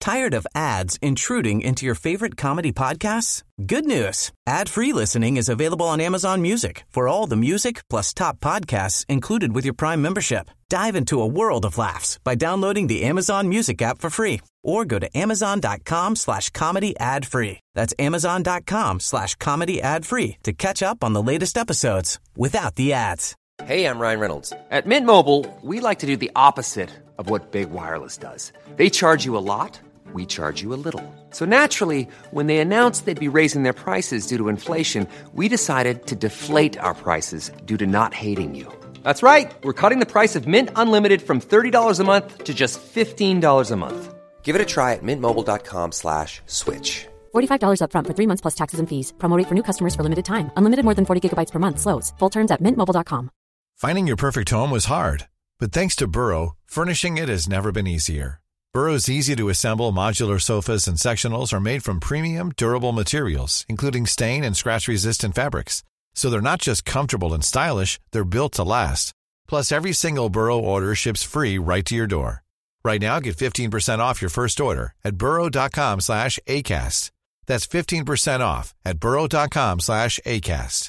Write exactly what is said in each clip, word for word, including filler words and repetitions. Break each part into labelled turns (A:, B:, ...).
A: Tired of ads intruding into your favorite comedy podcasts? Good news. Ad-free listening is available on Amazon Music for all the music plus top podcasts included with your Prime membership. Dive into a world of laughs by downloading the Amazon Music app for free or go to amazon.com slash comedy ad free. That's amazon.com slash comedy ad free to catch up on the latest episodes without the ads.
B: Hey, I'm Ryan Reynolds. At Mint Mobile, we like to do the opposite of what Big Wireless does. They charge you a lot. We charge you a little. So naturally, when they announced they'd be raising their prices due to inflation, we decided to deflate our prices due to not hating you. That's right. We're cutting the price of Mint Unlimited from thirty dollars a month to just fifteen dollars a month. Give it a try at mintmobile.com slash switch.
C: forty-five dollars up front for three months plus taxes and fees. Promo rate for new customers for limited time. Unlimited more than forty gigabytes per month slows. Full terms at mint mobile dot com.
D: Finding your perfect home was hard, but thanks to Burrow, furnishing it has never been easier. Burrow's easy-to-assemble modular sofas and sectionals are made from premium, durable materials, including stain and scratch-resistant fabrics. So they're not just comfortable and stylish, they're built to last. Plus, every single Burrow order ships free right to your door. Right now, get fifteen percent off your first order at burrow.com slash ACAST. That's fifteen percent off at burrow.com slash ACAST.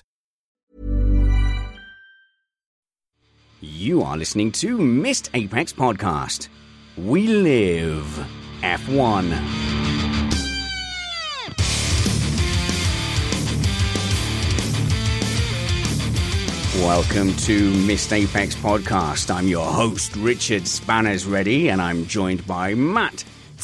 E: You are listening to Missed Apex Podcast. We live F one. Welcome to Missed Apex Podcast. I'm your host, Richard Spanners Ready, and I'm joined by Matt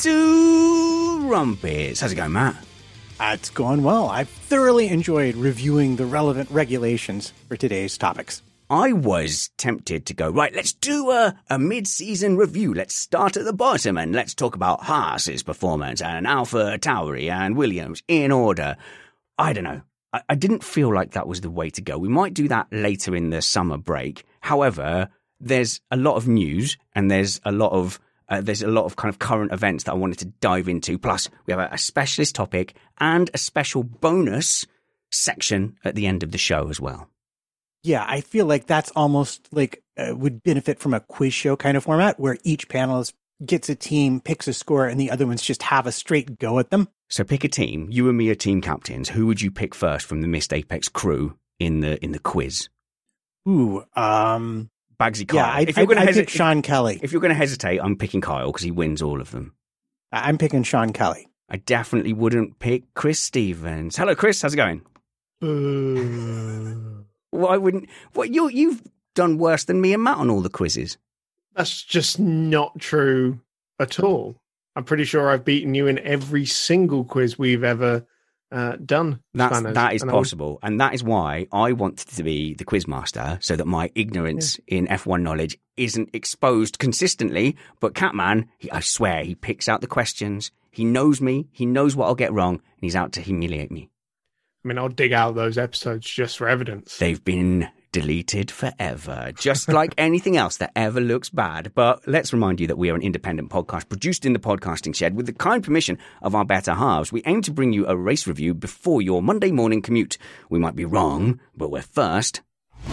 E: Two Rumpets. How's it going, Matt?
F: Uh, it's going well. I've thoroughly enjoyed reviewing the relevant regulations for today's topics.
E: I was tempted to go, right, let's do a, a mid-season review. Let's start at the bottom and let's talk about Haas's performance and Alpha Tauri and Williams in order. I don't know. I, I didn't feel like that was the way to go. We might do that later in the summer break. However, there's a lot of news and there's a lot of uh, there's a lot of kind of current events that I wanted to dive into. Plus, we have a, a specialist topic and a special bonus section at the end of the show as well.
F: Yeah, I feel like that's almost like uh, would benefit from a quiz show kind of format where each panelist gets a team, picks a score, and the other ones just have a straight go at them.
E: So pick a team. You and me are team captains. Who would you pick first from the Missed Apex crew in the in the quiz?
F: Ooh, um...
E: Bagsy Kyle.
F: Yeah, I,
E: if you're going to hesitate,
F: Sean Kelly.
E: If you're going to hesitate, I'm picking Kyle because he wins all of them.
F: I'm picking Sean Kelly.
E: I definitely wouldn't pick Chris Stevens. Hello, Chris. How's it going?
G: Uh...
E: Why wouldn't? What you you've done worse than me and Matt on all the quizzes.
G: That's just not true at all. I'm pretty sure I've beaten you in every single quiz we've ever uh, done.
E: That's
G: Spanners.
E: that is
G: and
E: possible, and that is why I wanted to be the quiz master, so that my ignorance yeah. in F one knowledge isn't exposed consistently. But Catman, he, I swear, he picks out the questions. He knows me. He knows what I'll get wrong, and he's out to humiliate me.
G: I mean, I'll dig out those episodes just for evidence.
E: They've been deleted forever, just like anything else that ever looks bad. But let's remind you that we are an independent podcast produced in the podcasting shed with the kind permission of our better halves. We aim to bring you a race review before your Monday morning commute. We might be wrong, but we're first.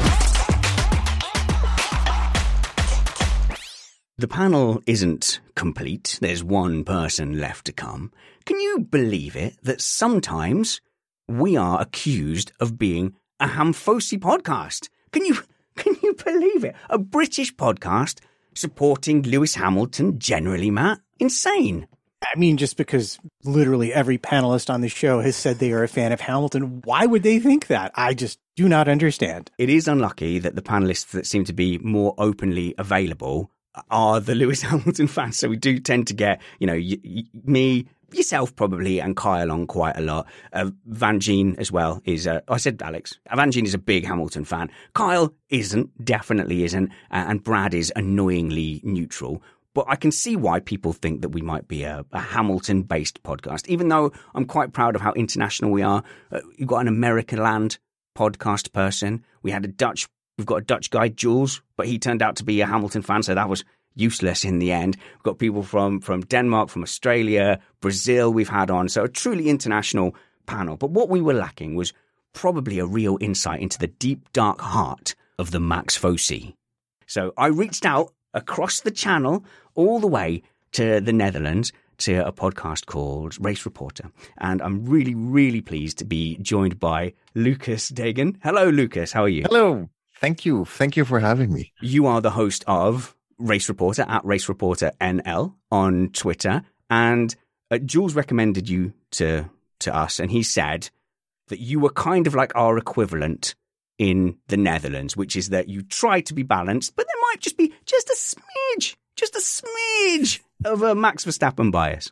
E: The panel isn't complete. There's one person left to come. Can you believe it that sometimes we are accused of being a Hamfosi podcast? Can you can you believe it? A British podcast supporting Lewis Hamilton generally, Matt? Insane.
F: I mean, just because literally every panelist on the show has said they are a fan of Hamilton, why would they think that? I just do not understand.
E: It is unlucky that the panelists that seem to be more openly available are the Lewis Hamilton fans. So we do tend to get, you know, y- y- me... yourself probably, and Kyle on quite a lot. Uh, Van Gene as well is, uh, I said Alex, Van Gene is a big Hamilton fan. Kyle isn't, definitely isn't, uh, and Brad is annoyingly neutral. But I can see why people think that we might be a, a Hamilton-based podcast, even though I'm quite proud of how international we are. Uh, you've got an Americaland podcast person. We had a Dutch, we've got a Dutch guy, Jules, but he turned out to be a Hamilton fan, so that was useless in the end. We've got people from, from Denmark, from Australia, Brazil we've had on, so a truly international panel. But what we were lacking was probably a real insight into the deep, dark heart of the Max Fosi. So I reached out across the channel all the way to the Netherlands to a podcast called Race Reporter. And I'm really, really pleased to be joined by Lucas Degen. Hello, Lucas. How are you?
H: Hello. Thank you. Thank you for having me.
E: You are the host of Race Reporter at Race Reporter N L on Twitter. And uh, Jules recommended you to, to us. And he said that you were kind of like our equivalent in the Netherlands, which is that you try to be balanced, but there might just be just a smidge, just a smidge of a Max Verstappen bias.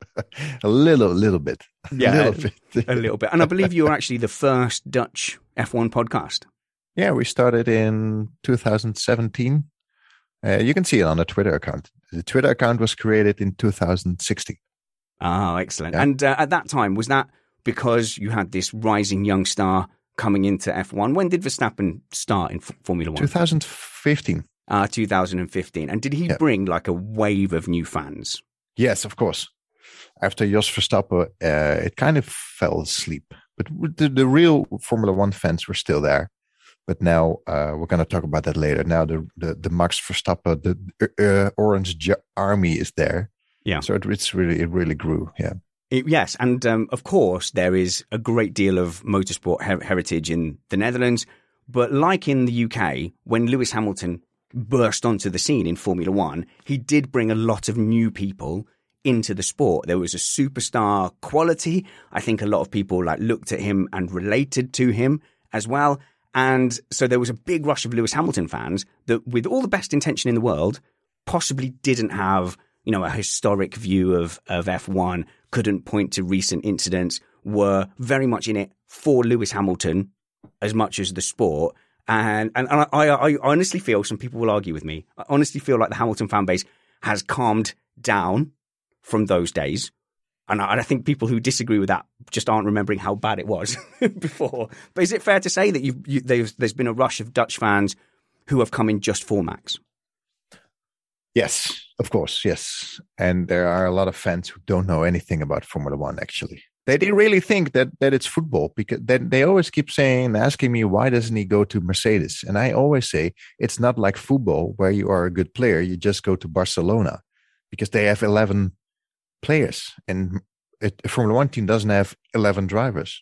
H: a little, little bit.
E: Yeah,
H: a little bit.
E: a little bit. And I believe you were actually the first Dutch F one podcast.
H: Yeah, we started in two thousand seventeen. Uh, you can see it on the Twitter account. The Twitter account was created in two thousand sixteen.
E: Oh, excellent.
H: Yeah.
E: And uh, at that time, was that because you had this rising young star coming into F one? When did Verstappen start in F- Formula One?
H: two thousand fifteen.
E: Uh, two thousand fifteen. And did he
H: Yeah.
E: bring like a wave of new fans?
H: Yes, of course. After Jos Verstappen, uh, it kind of fell asleep. But the, the real Formula One fans were still there. But now uh, we're going to talk about that later. Now the the, the Max Verstappen, the uh, Orange J- Army is there.
E: Yeah.
H: So it, it's really it really grew. Yeah.
E: It, yes, and um, of course there is a great deal of motorsport her- heritage in the Netherlands, but like in the U K, when Lewis Hamilton burst onto the scene in Formula One, he did bring a lot of new people into the sport. There was a superstar quality. I think a lot of people like looked at him and related to him as well. And so there was a big rush of Lewis Hamilton fans that, with all the best intention in the world, possibly didn't have, you know, a historic view of, of F one, couldn't point to recent incidents, were very much in it for Lewis Hamilton as much as the sport. And and, and I, I honestly feel, some people will argue with me, I honestly feel like the Hamilton fan base has calmed down from those days. And I, and I think people who disagree with that just aren't remembering how bad it was before. But is it fair to say that you've, you, there's, there's been a rush of Dutch fans who have come in just for Max?
H: Yes, of course, yes. And there are a lot of fans who don't know anything about Formula One, actually. They, they really think that, that it's football, because they, they always keep saying, asking me, why doesn't he go to Mercedes? And I always say, it's not like football where you are a good player. You just go to Barcelona because they have eleven players. And a Formula One team doesn't have eleven drivers.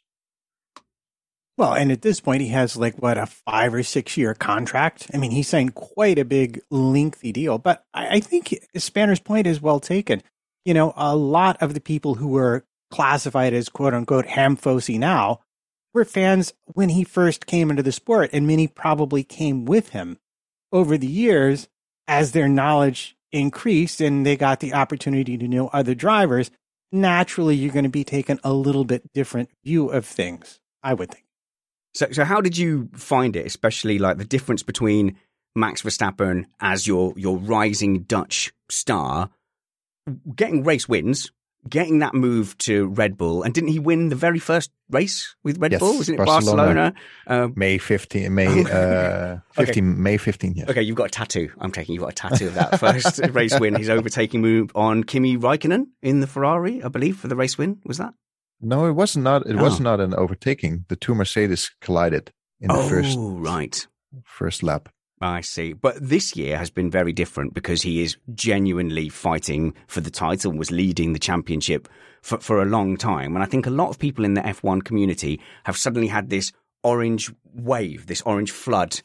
F: Well, and at this point, he has like, what, a five or six year contract? I mean, he signed quite a big, lengthy deal. But I, I think Spanner's point is well taken. You know, a lot of the people who were classified as quote unquote Hamfosi now were fans when he first came into the sport, and many probably came with him over the years as their knowledge increased and they got the opportunity to know other drivers. Naturally, you're going to be taking a little bit different view of things, I would think.
E: So, so how did you find it, especially like the difference between Max Verstappen as your your rising Dutch star, getting race wins, getting that move to Red Bull, and didn't he win the very first race with Red
H: Yes,
E: Bull? Wasn't it
H: Barcelona.
E: Barcelona? Um,
H: May fifteenth, May uh, fifteen, okay. May fifteenth. Yes.
E: Okay, you've got a tattoo. I'm taking you've got a tattoo of that first race win. His overtaking move on Kimi Räikkönen in the Ferrari, I believe, for the race win. Was that?
H: No, it was not. It
E: oh.
H: was not an overtaking. The two Mercedes collided in the
E: oh,
H: first
E: right.
H: first lap.
E: I see. But this year has been very different because he is genuinely fighting for the title, was leading the championship for, for a long time. And I think a lot of people in the F one community have suddenly had this orange wave, this orange flood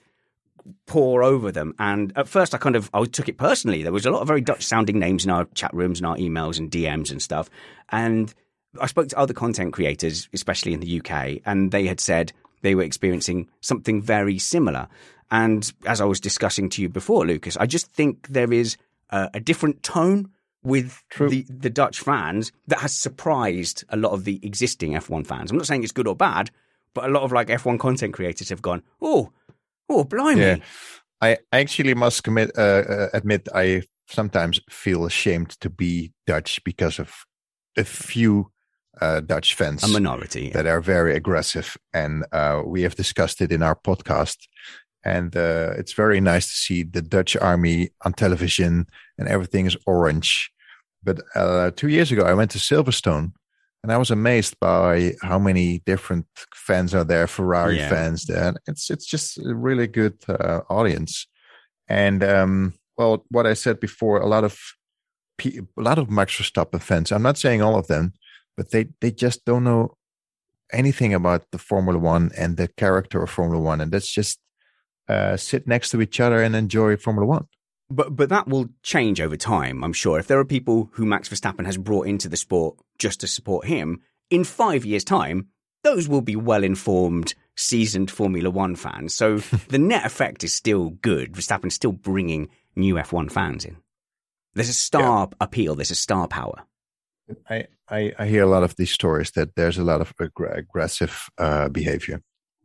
E: pour over them. And at first I kind of, I took it personally. There was a lot of very Dutch sounding names in our chat rooms and our emails and D Ms and stuff. And I spoke to other content creators, especially in the U K, and they had said they were experiencing something very similar. And as I was discussing to you before, Lucas, I just think there is a, a different tone with the, the Dutch fans that has surprised a lot of the existing F one fans. I'm not saying it's good or bad, but a lot of like F one content creators have gone, oh, oh, blimey.
H: Yeah. I actually must commit, uh, uh, admit I sometimes feel ashamed to be Dutch because of a few Uh, Dutch fans,
E: a minority, yeah.
H: that are very aggressive, and uh, we have discussed it in our podcast. And uh, it's very nice to see the Dutch army on television, and everything is orange. But uh, two years ago, I went to Silverstone, and I was amazed by how many different fans are there. Ferrari
E: yeah.
H: fans, and it's it's just a really good uh, audience. And um, well, what I said before, a lot of a lot of Max Verstappen fans. I'm not saying all of them, but they they just don't know anything about the Formula One and the character of Formula One, and that's just uh, sit next to each other and enjoy Formula One.
E: But but that will change over time, I'm sure. If there are people who Max Verstappen has brought into the sport just to support him, in five years' time, those will be well-informed, seasoned Formula One fans. So the net effect is still good. Verstappen's still bringing new F one fans in. There's a star yeah. appeal. There's a star power.
H: I, I, I hear a lot of these stories that there's a lot of ag- aggressive uh, behavior.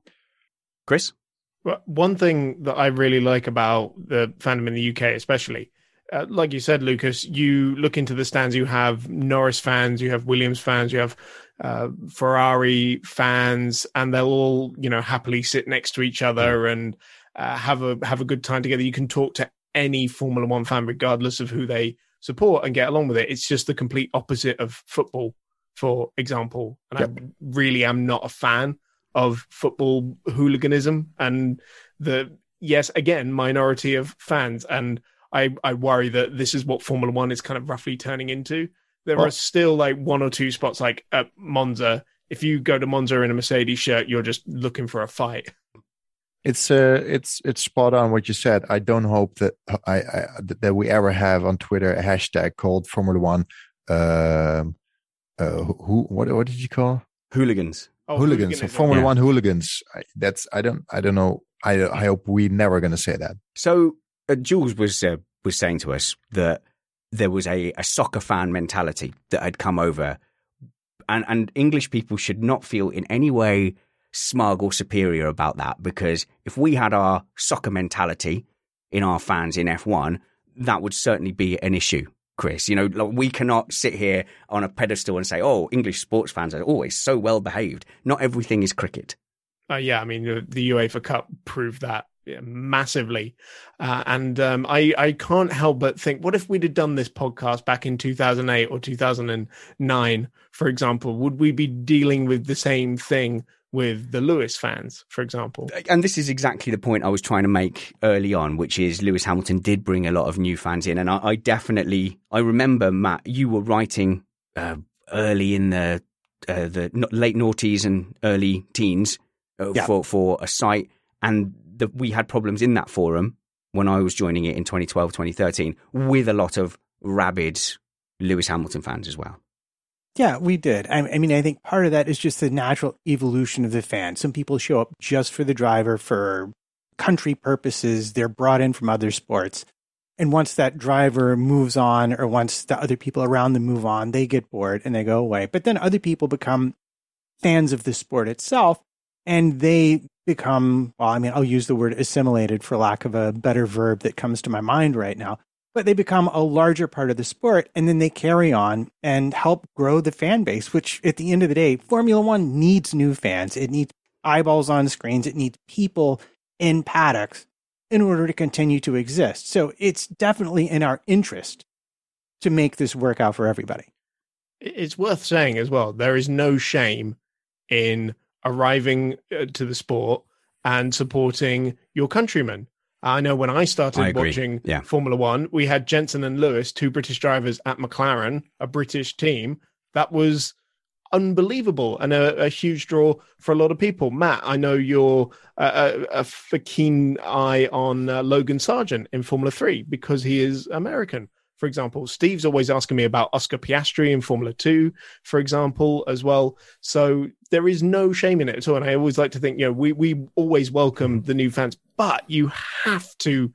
E: Chris?
G: Well, one thing that I really like about the fandom in the U K, especially, uh, like you said, Lucas, you look into the stands, you have Norris fans, you have Williams fans, you have uh, Ferrari fans, and they'll all, you know, happily sit next to each other and uh, have a have a good time together. You can talk to any Formula One fan, regardless of who they support, and get along with it. It's just the complete opposite of football, for example. And yep. I really am not a fan of football hooliganism, and the yes, again, minority of fans. And I, I worry that this is what Formula One is kind of roughly turning into. There well, are still like one or two spots like at Monza. If you go to Monza in a Mercedes shirt, you're just looking for a fight.
H: It's uh, it's it's spot on what you said. I don't hope that I, I that we ever have on Twitter a hashtag called Formula One. Um, uh, who what what did you call
E: hooligans?
H: Oh, hooligans, so Formula yeah. One hooligans. I, that's I don't I don't know. I I hope we're never going to say that.
E: So uh, Jules was uh, was saying to us that there was a, a soccer fan mentality that had come over, and and English people should not feel in any way smug or superior about that, because if we had our soccer mentality in our fans in F one, that would certainly be an issue. Chris, you know, like, we cannot sit here on a pedestal and say, oh, English sports fans are always so well behaved. Not everything is cricket.
G: Uh, yeah, I mean, the, the UEFA Cup proved that yeah, massively. Uh, and um, I, I can't help but think, what if we'd have done this podcast back in two thousand eight or two thousand nine, for example? Would we be dealing with the same thing with the Lewis fans, for example?
E: And this is exactly the point I was trying to make early on, which is Lewis Hamilton did bring a lot of new fans in. And I, I definitely, I remember, Matt, you were writing uh, early in the uh, the late noughties and early teens uh, yeah. for, for a site. And the, we had problems in that forum when I was joining it in twenty twelve, twenty thirteen, with a lot of rabid Lewis Hamilton fans as well.
F: Yeah, we did. I, I mean, I think part of that is just the natural evolution of the fan. Some people show up just for the driver for country purposes. They're brought in from other sports. And once that driver moves on, or once the other people around them move on, they get bored and they go away. But then other people become fans of the sport itself, and they become, well, I mean, I'll use the word assimilated for lack of a better verb that comes to my mind right now. But they become a larger part of the sport, and then they carry on and help grow the fan base, which at the end of the day, Formula One needs new fans. It needs eyeballs on screens. It needs people in paddocks in order to continue to exist. So it's definitely in our interest to make this work out for everybody.
G: It's worth saying as well, there is no shame in arriving to the sport and supporting your countrymen. I know when I started
E: I
G: watching
E: yeah.
G: Formula One, we had Jensen and Lewis, two British drivers at McLaren, a British team. That was unbelievable and a, a huge draw for a lot of people. Matt, I know you're a, a, a keen eye on uh, Logan Sargent in Formula three because he is American, for example. Steve's always asking me about Oscar Piastri in Formula two, for example, as well. So there is no shame in it at all. And I always like to think, you know, we, we always welcome the new fans, but you have to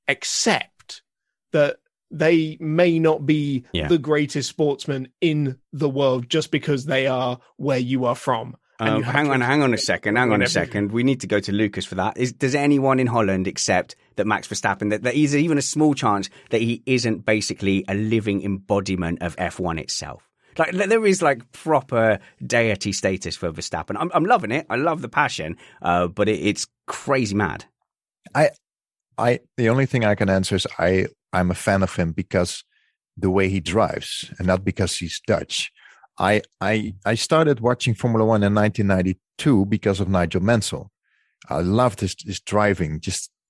G: accept that they may not be yeah. the greatest sportsmen in the world just because they are where you are from. And
E: uh,
G: you
E: hang on, hang on a second, hang on a second. We need to go to Lucas for that. Is, does anyone in Holland accept that Max Verstappen, that there is even a small chance that he isn't basically a living embodiment of F one itself? Like, there is like proper deity status for Verstappen. I'm, I'm loving it. I love the passion, uh, but it, it's crazy mad.
H: I, I, the only thing I can answer is I, I'm a fan of him because the way he drives, and not because he's Dutch. I, I, I started watching Formula One in nineteen ninety-two because of Nigel Mansell. I loved his, his driving, just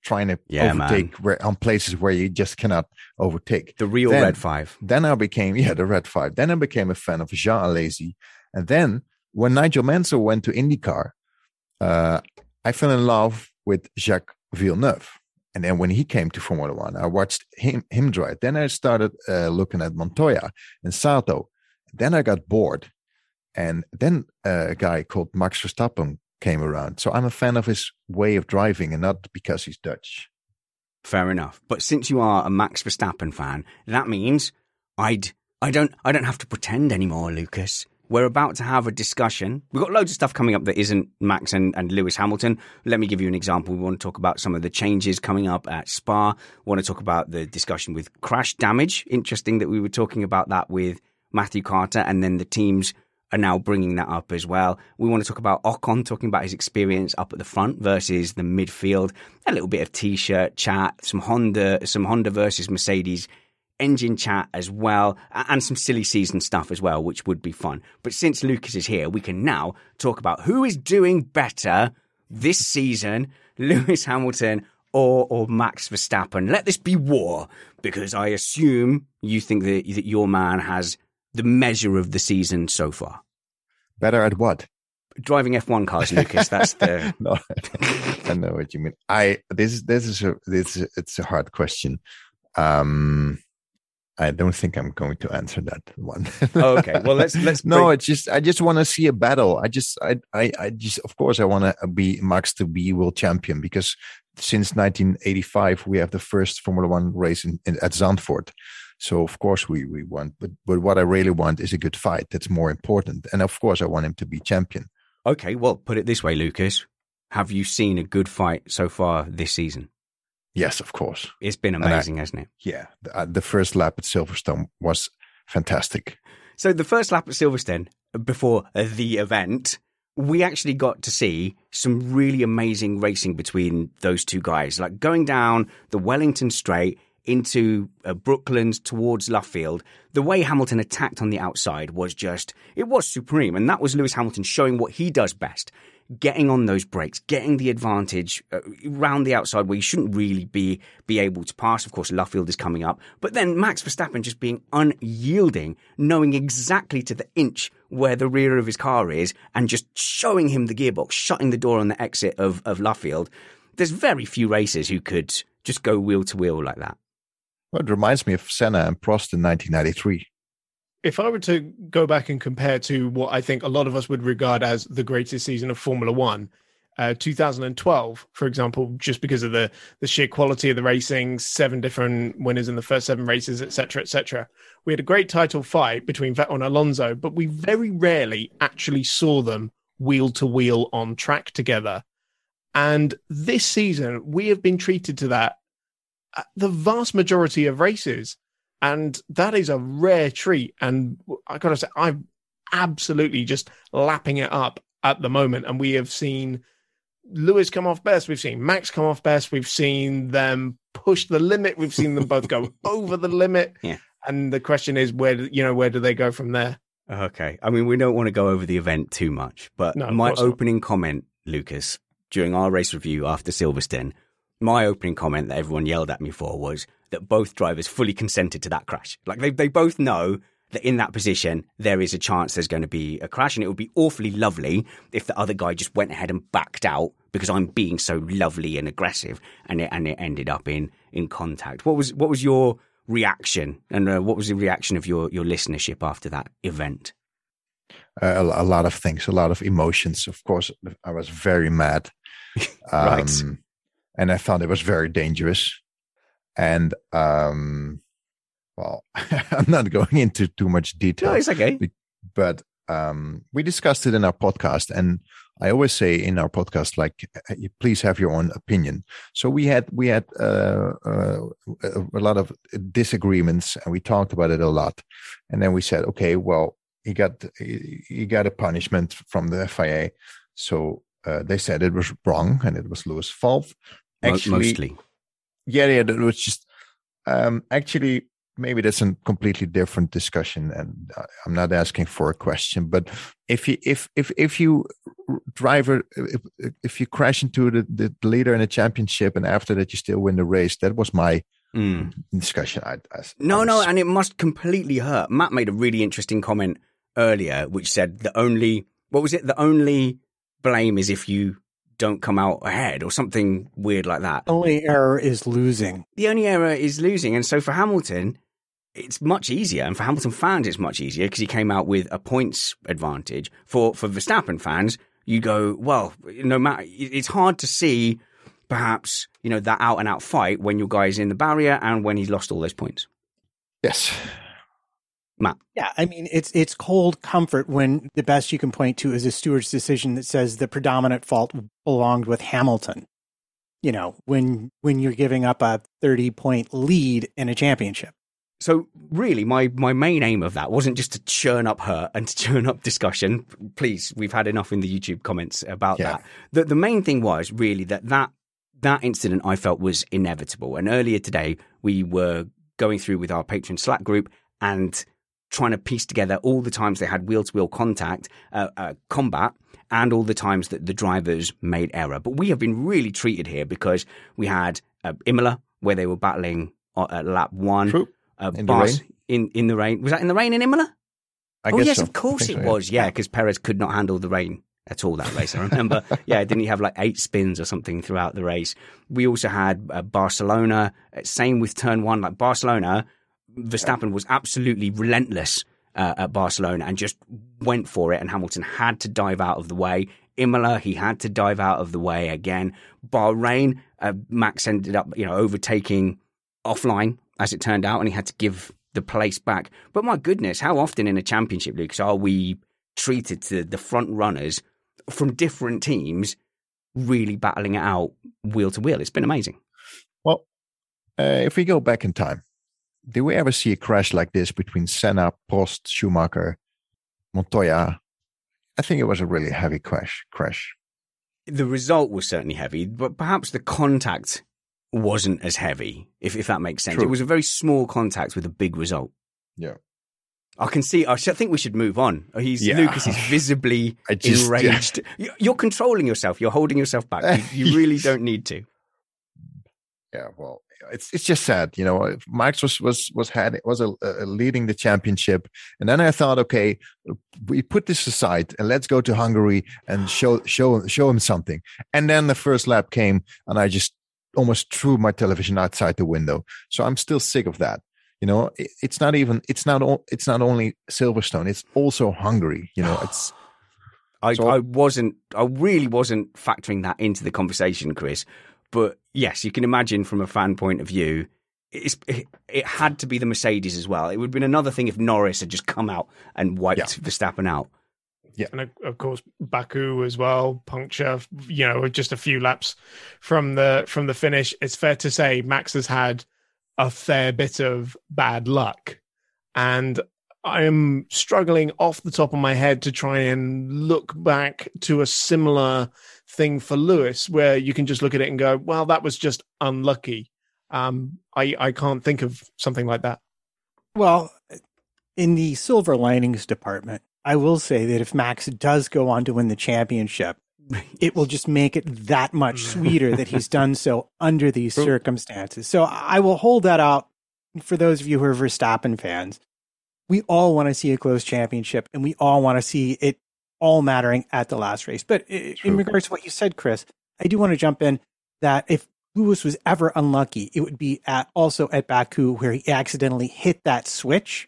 H: trying to
E: Yeah,
H: overtake where, on places where you just cannot overtake.
E: The real
H: then,
E: Red Five.
H: Then I became, yeah, the Red Five. Then I became a fan of Jean Alesi. And then when Nigel Mansell went to IndyCar, uh, I fell in love with Jacques Villeneuve. And then when he came to Formula One, I watched him, him drive. Then I started uh, looking at Montoya and Sato. Then I got bored. And then uh, a guy called Max Verstappen came around. So I'm a fan of his way of driving and not because he's Dutch.
E: Fair enough. But since you are a Max Verstappen fan, that means I'd, I don't, I don't have to pretend anymore, Lucas. We're about to have a discussion. We've got loads of stuff coming up that isn't Max and, and Lewis Hamilton. Let me give you an example. We want to talk about some of the changes coming up at Spa. We want to talk about the discussion with crash damage. Interesting that we were talking about that with Matthew Carter, and then the teams are now bringing that up as well. We want to talk about Ocon, talking about his experience up at the front versus the midfield. A little bit of T-shirt chat, some Honda, some Honda versus Mercedes engine chat as well, and some silly season stuff as well, which would be fun. But since Lucas is here, we can now talk about who is doing better this season, Lewis Hamilton or or Max Verstappen. Let this be war, because I assume you think that, that your man has the measure of the season so far.
H: Better at what?
E: Driving F one cars, Lucas. That's the.
H: No, I know what you mean. I this is this is a this is, it's a hard question. Um, I don't think I'm going to answer that one.
E: Oh, okay. Well, let's let's.
H: No,
E: break...
H: it's just I just want to see a battle. I just I I I just of course I want to be Max to be world champion, because since nineteen eighty-five we have the first Formula One race in, in, at Zandvoort. So of course we we want, but but what I really want is a good fight. That's more important. And of course I want him to be champion.
E: Okay. Well, put it this way, Lucas. Have you seen a good fight so far this season?
H: Yes, of course.
E: It's been amazing, I, hasn't it?
H: Yeah. The, uh, the first lap at Silverstone was fantastic.
E: So the first lap at Silverstone, before the event, we actually got to see some really amazing racing between those two guys. Like going down the Wellington Straight into uh, Brooklands towards Luffield, the way Hamilton attacked on the outside was just, it was supreme. And that was Lewis Hamilton showing what he does best. Getting on those brakes, getting the advantage uh, around the outside where you shouldn't really be be able to pass. Of course, Luffield is coming up. But then Max Verstappen just being unyielding, knowing exactly to the inch where the rear of his car is, and just showing him the gearbox, shutting the door on the exit of, of Luffield. There's very few racers who could just go wheel to wheel like that.
H: Well, it reminds me of Senna and Prost in nineteen ninety-three.
G: If I were to go back and compare to what I think a lot of us would regard as the greatest season of Formula One, uh, two thousand twelve, for example, just because of the, the sheer quality of the racing, seven different winners in the first seven races, et cetera, et cetera. We had a great title fight between Vettel and Alonso, but we very rarely actually saw them wheel to wheel on track together. And this season, we have been treated to that at the vast majority of races. And that is a rare treat. And I got to say, I'm absolutely just lapping it up at the moment. And we have seen Lewis come off best. We've seen Max come off best. We've seen them push the limit. We've seen them both go over the limit.
E: Yeah.
G: And the question is, where do, you know, where do they go from there?
E: Okay. I mean, we don't want to go over the event too much, but
G: no,
E: my opening not. comment, Lucas, during our race review after Silverstone, my opening comment that everyone yelled at me for was that both drivers fully consented to that crash. Like they, they both know that in that position, there is a chance there's going to be a crash, and it would be awfully lovely if the other guy just went ahead and backed out because I'm being so lovely and aggressive, and it, and it ended up in, in contact. What was, what was your reaction, and uh, what was the reaction of your, your listenership after that event?
H: Uh, a, a lot of things, a lot of emotions. Of course, I was very mad.
E: Right.
H: Um, And I thought it was very dangerous. And, um, well, I'm not going into too much detail.
E: No, it's okay.
H: But um, we discussed it in our podcast. And I always say in our podcast, like, please have your own opinion. So we had we had uh, uh, a lot of disagreements, and we talked about it a lot. And then we said, okay, well, he got he got a punishment from the F I A. So uh, they said it was wrong and it was Lewis' fault. Actually,
E: Mostly.
H: Yeah, yeah, it was just um, actually maybe that's a completely different discussion, and I'm not asking for a question. But if you if if if you driver if, if you crash into the, the leader in a championship, and after that you still win the race, that was my mm. discussion. I, I,
E: no,
H: I
E: no, and it must completely hurt. Matt made a really interesting comment earlier, which said the only what was it? The only blame is if you don't come out ahead or something weird like that.
F: The only error is losing.
E: The only error is losing. And so for Hamilton, it's much easier. And for Hamilton fans, it's much easier because he came out with a points advantage. For for Verstappen fans, you go, well, no matter, it's hard to see perhaps, you know, that out and out fight when your guy is in the barrier and when he's lost all those points.
H: Yes.
E: Matt.
F: Yeah, I mean, it's it's cold comfort when the best you can point to is a steward's decision that says the predominant fault belonged with Hamilton. You know, when when you're giving up a thirty-point lead in a championship.
E: So really, my, my main aim of that wasn't just to churn up hurt and to churn up discussion. Please, we've had enough in the YouTube comments about yeah. that. The, the main thing was really that, that that incident I felt was inevitable. And earlier today, we were going through with our Patreon Slack group and trying to piece together all the times they had wheel-to-wheel contact, uh, uh, combat, and all the times that the drivers made error. But we have been really treated here because we had uh, Imola, where they were battling at lap one.
H: True.
E: Uh,
H: in
E: Bars,
H: the rain?
E: In, in the rain. Was that in the rain in Imola?
H: I
E: oh,
H: guess
E: yes,
H: so.
E: of course it
H: so,
E: was.
H: yeah,
E: Yeah, because Perez could not handle the rain at all that race. I remember. yeah, didn't he have like eight spins or something throughout the race? We also had uh, Barcelona. Same with turn one. Like Barcelona, Verstappen was absolutely relentless uh, at Barcelona and just went for it. And Hamilton had to dive out of the way. Imola, he had to dive out of the way again. Bahrain, uh, Max ended up, you know, overtaking offline, as it turned out, and he had to give the place back. But my goodness, how often in a championship, Lucas, are we treated to the front runners from different teams really battling it out wheel to wheel? It's been amazing.
H: Well, uh, if we go back in time, did we ever see a crash like this between Senna, Prost, Schumacher, Montoya? I think it was a really heavy crash. Crash.
E: The result was certainly heavy, but perhaps the contact wasn't as heavy, if if that makes sense.
H: True.
E: It was a very small contact with a big result.
H: Yeah.
E: I can see, I think we should move on. He's
H: yeah.
E: Lucas is visibly just, enraged. Yeah. You're controlling yourself. You're holding yourself back. You, you really don't need to.
H: Yeah, well, it's it's just sad, you know. Max was was was had was a, a leading the championship, and then I thought, okay, we put this aside and let's go to Hungary and show show show him something. And then the first lap came, and I just almost threw my television outside the window. So I'm still sick of that. You know, it, it's not even it's not it's not only Silverstone, it's also Hungary. You know, it's.
E: I
H: so,
E: I wasn't I really wasn't factoring that into the conversation, Chris. But yes, you can imagine from a fan point of view, it's, it, it had to be the Mercedes as well. It would have been another thing if Norris had just come out and wiped
H: yeah.
E: Verstappen out.
G: Yeah, and of course Baku as well, puncture. You know, just a few laps from the from the finish. It's fair to say Max has had a fair bit of bad luck, and I am struggling off the top of my head to try and look back to a similar thing for Lewis, where you can just look at it and go, well, that was just unlucky. Um, I, I can't think of something like that.
F: Well, in the silver linings department, I will say that if Max does go on to win the championship, it will just make it that much sweeter that he's done so under these circumstances. So I will hold that out for those of you who are Verstappen fans. We all want to see a close championship, and we all want to see it all mattering at the last race. But True. in regards to what you said, Chris, I do want to jump in that if Lewis was ever unlucky, it would be at also at Baku, where he accidentally hit that switch.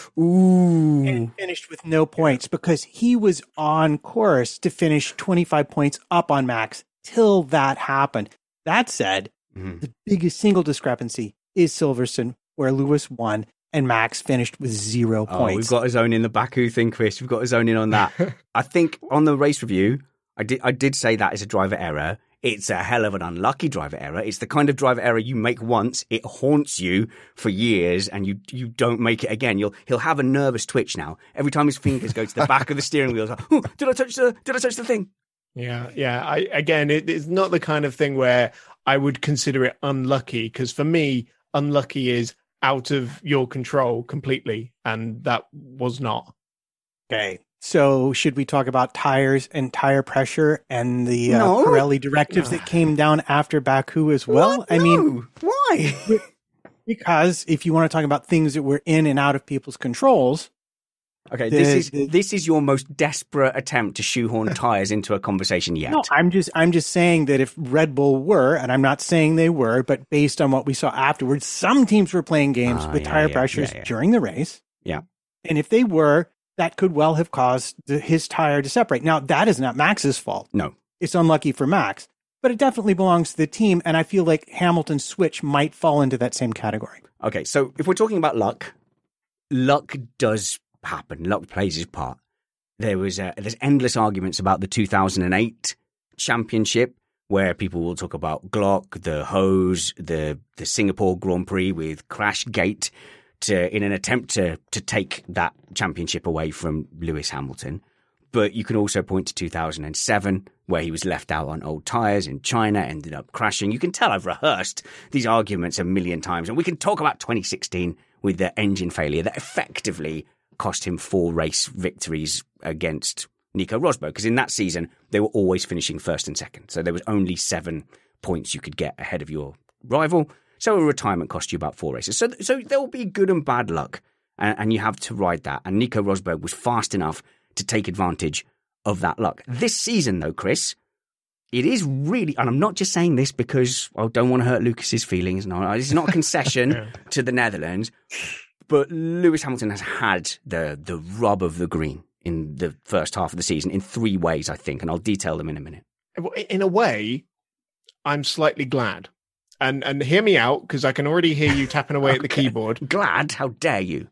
E: Ooh.
F: And finished with no points, because he was on course to finish twenty-five points up on Max till that happened. That said, mm-hmm. the biggest single discrepancy is Silverstone, where Lewis won and Max finished with zero
E: oh,
F: points.
E: We've got his own in the Baku thing, Chris. We've got his own in on that. I think on the race review, I did I did say that is a driver error. It's a hell of an unlucky driver error. It's the kind of driver error you make once, it haunts you for years, and you you don't make it again. You'll he'll have a nervous twitch now. Every time his fingers go to the back of the steering wheel, like, oh, did I touch the did I touch the thing?
G: Yeah, yeah. I again, it, it's not the kind of thing where I would consider it unlucky, because for me, unlucky is out of your control completely, and that was not.
F: Okay. So should we talk about tires and tire pressure and the uh,
E: No.
F: Pirelli directives that came down after Baku as well?
E: What?
F: I mean,
E: No. Why?
F: because if you want to talk about things that were in and out of people's controls,
E: Okay,
F: The-
E: this is
F: the-
E: this is your most desperate attempt to shoehorn tires into a conversation yet.
F: no, I'm just I'm just saying that if Red Bull were, and I'm not saying they were, but based on what we saw afterwards, some teams were playing games
E: Ah,
F: with
E: yeah,
F: tire
E: yeah,
F: pressures
E: yeah, yeah.
F: during the race.
E: Yeah.
F: And if they were, that could well have caused the, his tire to separate. Now, that is not Max's fault.
E: No.
F: It's unlucky for Max, but it definitely belongs to the team. And I feel like Hamilton's switch might fall into that same category.
E: Okay, so if we're talking about luck, luck does happen. Luck plays its part. There was uh, there's endless arguments about the two thousand eight championship, where people will talk about Glock, the hose, the the Singapore Grand Prix with Crashgate, to in an attempt to to take that championship away from Lewis Hamilton. But you can also point to two thousand seven, where he was left out on old tyres in China, ended up crashing. You can tell I've rehearsed these arguments a million times. And we can talk about twenty sixteen with the engine failure that effectively cost him four race victories against Nico Rosberg. Because in that season, they were always finishing first and second. So there was only seven points you could get ahead of your rival. So a retirement cost you about four races. So, so there will be good and bad luck. And, and you have to ride that. And Nico Rosberg was fast enough to take advantage of that luck. This season, though, Chris, it is really, and I'm not just saying this because I don't want to hurt Lucas's feelings. No, this is not a concession yeah. to the Netherlands, but Lewis Hamilton has had the the rub of the green in the first half of the season in three ways, I think, and I'll detail them in a minute.
G: In a way, I'm slightly glad. And and hear me out, because I can already hear you tapping away okay. at the keyboard.
E: Glad? How dare you?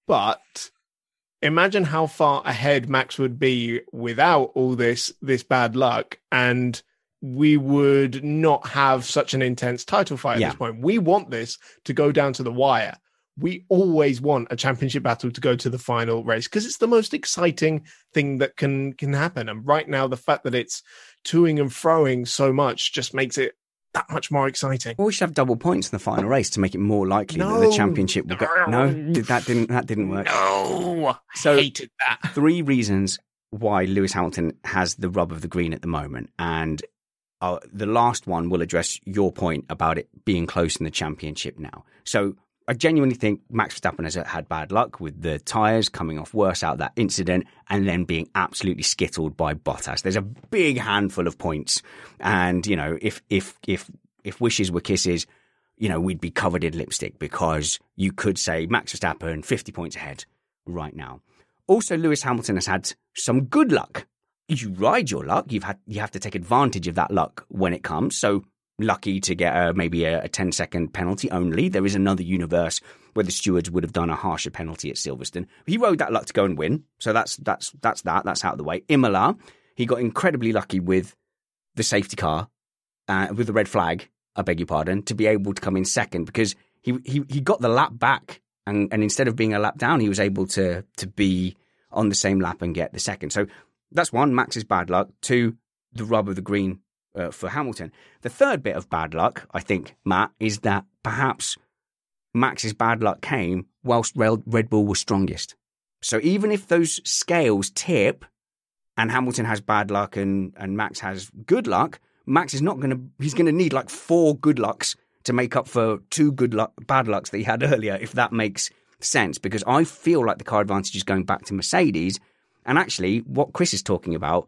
G: But imagine how far ahead Max would be without all this this bad luck, and we would not have such an intense title fight at yeah. this point. We want this to go down to the wire. We always want a championship battle to go to the final race because it's the most exciting thing that can can happen. And right now, the fact that it's toing and froing so much just makes it that much more exciting.
E: Well, we should have double points in the final race to make it more likely
G: no,
E: that the championship will go. No, that didn't that didn't work.
G: No,
E: so
G: I hated that.
E: Three reasons why Lewis Hamilton has the rub of the green at the moment, and uh, the last one will address your point about it being close in the championship now. So I genuinely think Max Verstappen has had bad luck with the tyres coming off worse out of that incident and then being absolutely skittled by Bottas. There's a big handful of points. And, you know, if if if if wishes were kisses, you know, we'd be covered in lipstick because you could say Max Verstappen fifty points ahead right now. Also, Lewis Hamilton has had some good luck. You ride your luck. You've had you have to take advantage of that luck when it comes. So lucky to get a, maybe a, a ten second penalty only. There is another universe where the stewards would have done a harsher penalty at Silverstone. He rode that luck to go and win. So that's that's that's that. That's out of the way. Imola, he got incredibly lucky with the safety car, uh, with the red flag, I beg your pardon, to be able to come in second because he he, he got the lap back. And, and instead of being a lap down, he was able to to be on the same lap and get the second. So that's one, Max's bad luck. Two, the rub of the green Uh, for Hamilton. The third bit of bad luck, I think, Matt, is that perhaps Max's bad luck came whilst Red Bull was strongest. So even if those scales tip and Hamilton has bad luck and, and Max has good luck, Max is not going to, he's going to need like four good lucks to make up for two good luck, bad lucks that he had earlier, if that makes sense. Because I feel like the car advantage is going back to Mercedes. And actually, what Chris is talking about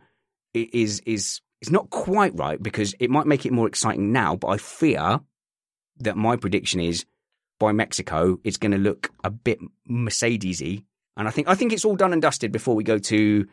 E: is is It's not quite right because it might make it more exciting now, but I fear that my prediction is by Mexico, it's going to look a bit Mercedes-y. And I think I think it's all done and dusted before we go to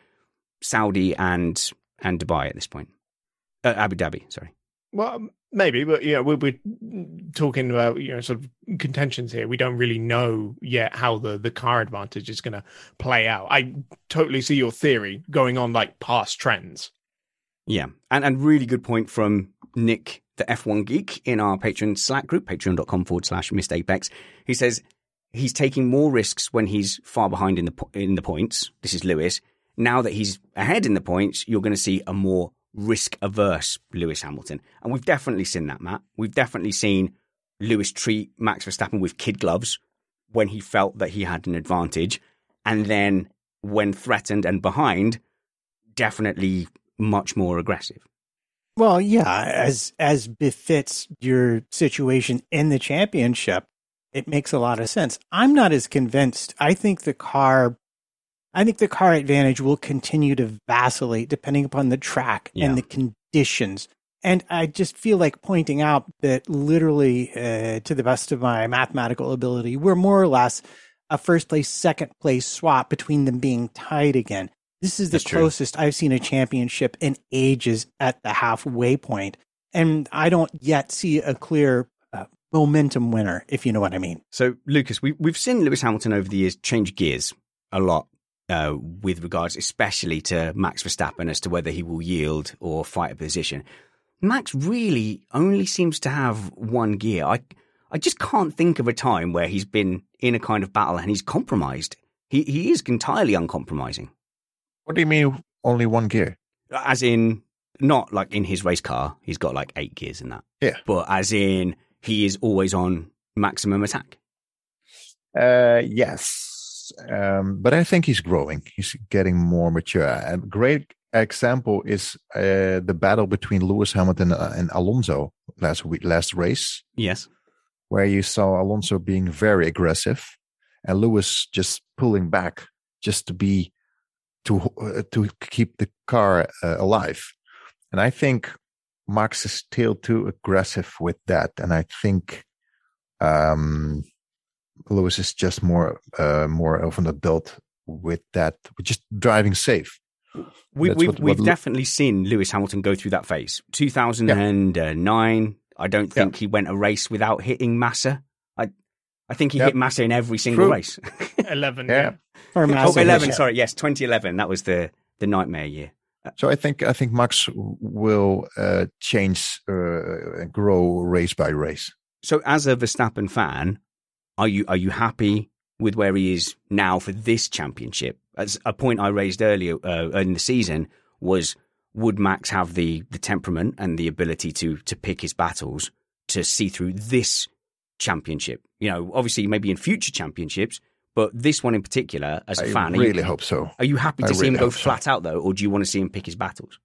E: Saudi and and Dubai at this point. Uh, Abu Dhabi, sorry.
G: Well, maybe, but yeah, we're, we're talking about, you know, sort of contentions here. We don't really know yet how the, the car advantage is going to play out. I totally see your theory going on like past trends.
E: Yeah, and and really good point from Nick, the F one geek, in our Patreon Slack group, patreon.com forward slash Missed Apex. He says he's taking more risks when he's far behind in the in the points. This is Lewis. Now that he's ahead in the points, you're going to see a more risk-averse Lewis Hamilton. And we've definitely seen that, Matt. We've definitely seen Lewis treat Max Verstappen with kid gloves when he felt that he had an advantage, and then when threatened and behind, definitely much more aggressive.
F: Well, yeah, as as befits your situation in the championship, it makes a lot of sense. I'm not as convinced. I think the car, I think the car advantage will continue to vacillate depending upon the track yeah. and the conditions. And I just feel like pointing out that literally, uh, to the best of my mathematical ability, we're more or less a first place, second place swap between them being tied again. This is the
E: That's
F: closest true. I've seen a championship in ages at the halfway point. And I don't yet see a clear uh, momentum winner, if you know what I mean.
E: So, Lucas, we, we've seen Lewis Hamilton over the years change gears a lot uh, with regards especially to Max Verstappen as to whether he will yield or fight a position. Max really only seems to have one gear. I I just can't think of a time where he's been in a kind of battle and he's compromised. He he is entirely uncompromising.
H: What do you mean only one gear?
E: As in, not like in his race car, he's got like eight gears in that.
H: Yeah.
E: But as in, he is always on maximum attack.
H: Uh, yes. Um, but I think he's growing. He's getting more mature. A great example is uh, the battle between Lewis Hamilton and Alonso last week, last race.
E: Yes.
H: Where you saw Alonso being very aggressive and Lewis just pulling back just to be to uh, to keep the car uh, alive. And I think Max is still too aggressive with that. And I think um, Lewis is just more uh, more of an adult with that, with just driving safe.
E: We, we've
H: what,
E: we've
H: what,
E: definitely seen Lewis Hamilton go through that phase. two thousand nine, yeah. I don't think yeah. he went a race without hitting Massa. I I think he yep. hit Massa in every single
G: True.
E: race.
G: eleven,
H: yeah.
G: yeah.
F: Or
E: oh, eleven, sorry, yes, twenty eleven. That was the, the nightmare year.
H: So I think I think Max will uh, change, uh, grow race by race.
E: So as a Verstappen fan, are you are you happy with where he is now for this championship? As a point I raised earlier uh, in the season was, would Max have the the temperament and the ability to to pick his battles to see through this championship? You know, obviously maybe in future championships, but this one in particular, as a
H: I
E: fan,
H: really
E: you,
H: hope so.
E: Are you happy to
H: I
E: see
H: really
E: him go
H: so.
E: flat out though, or do you want to see him pick his battles?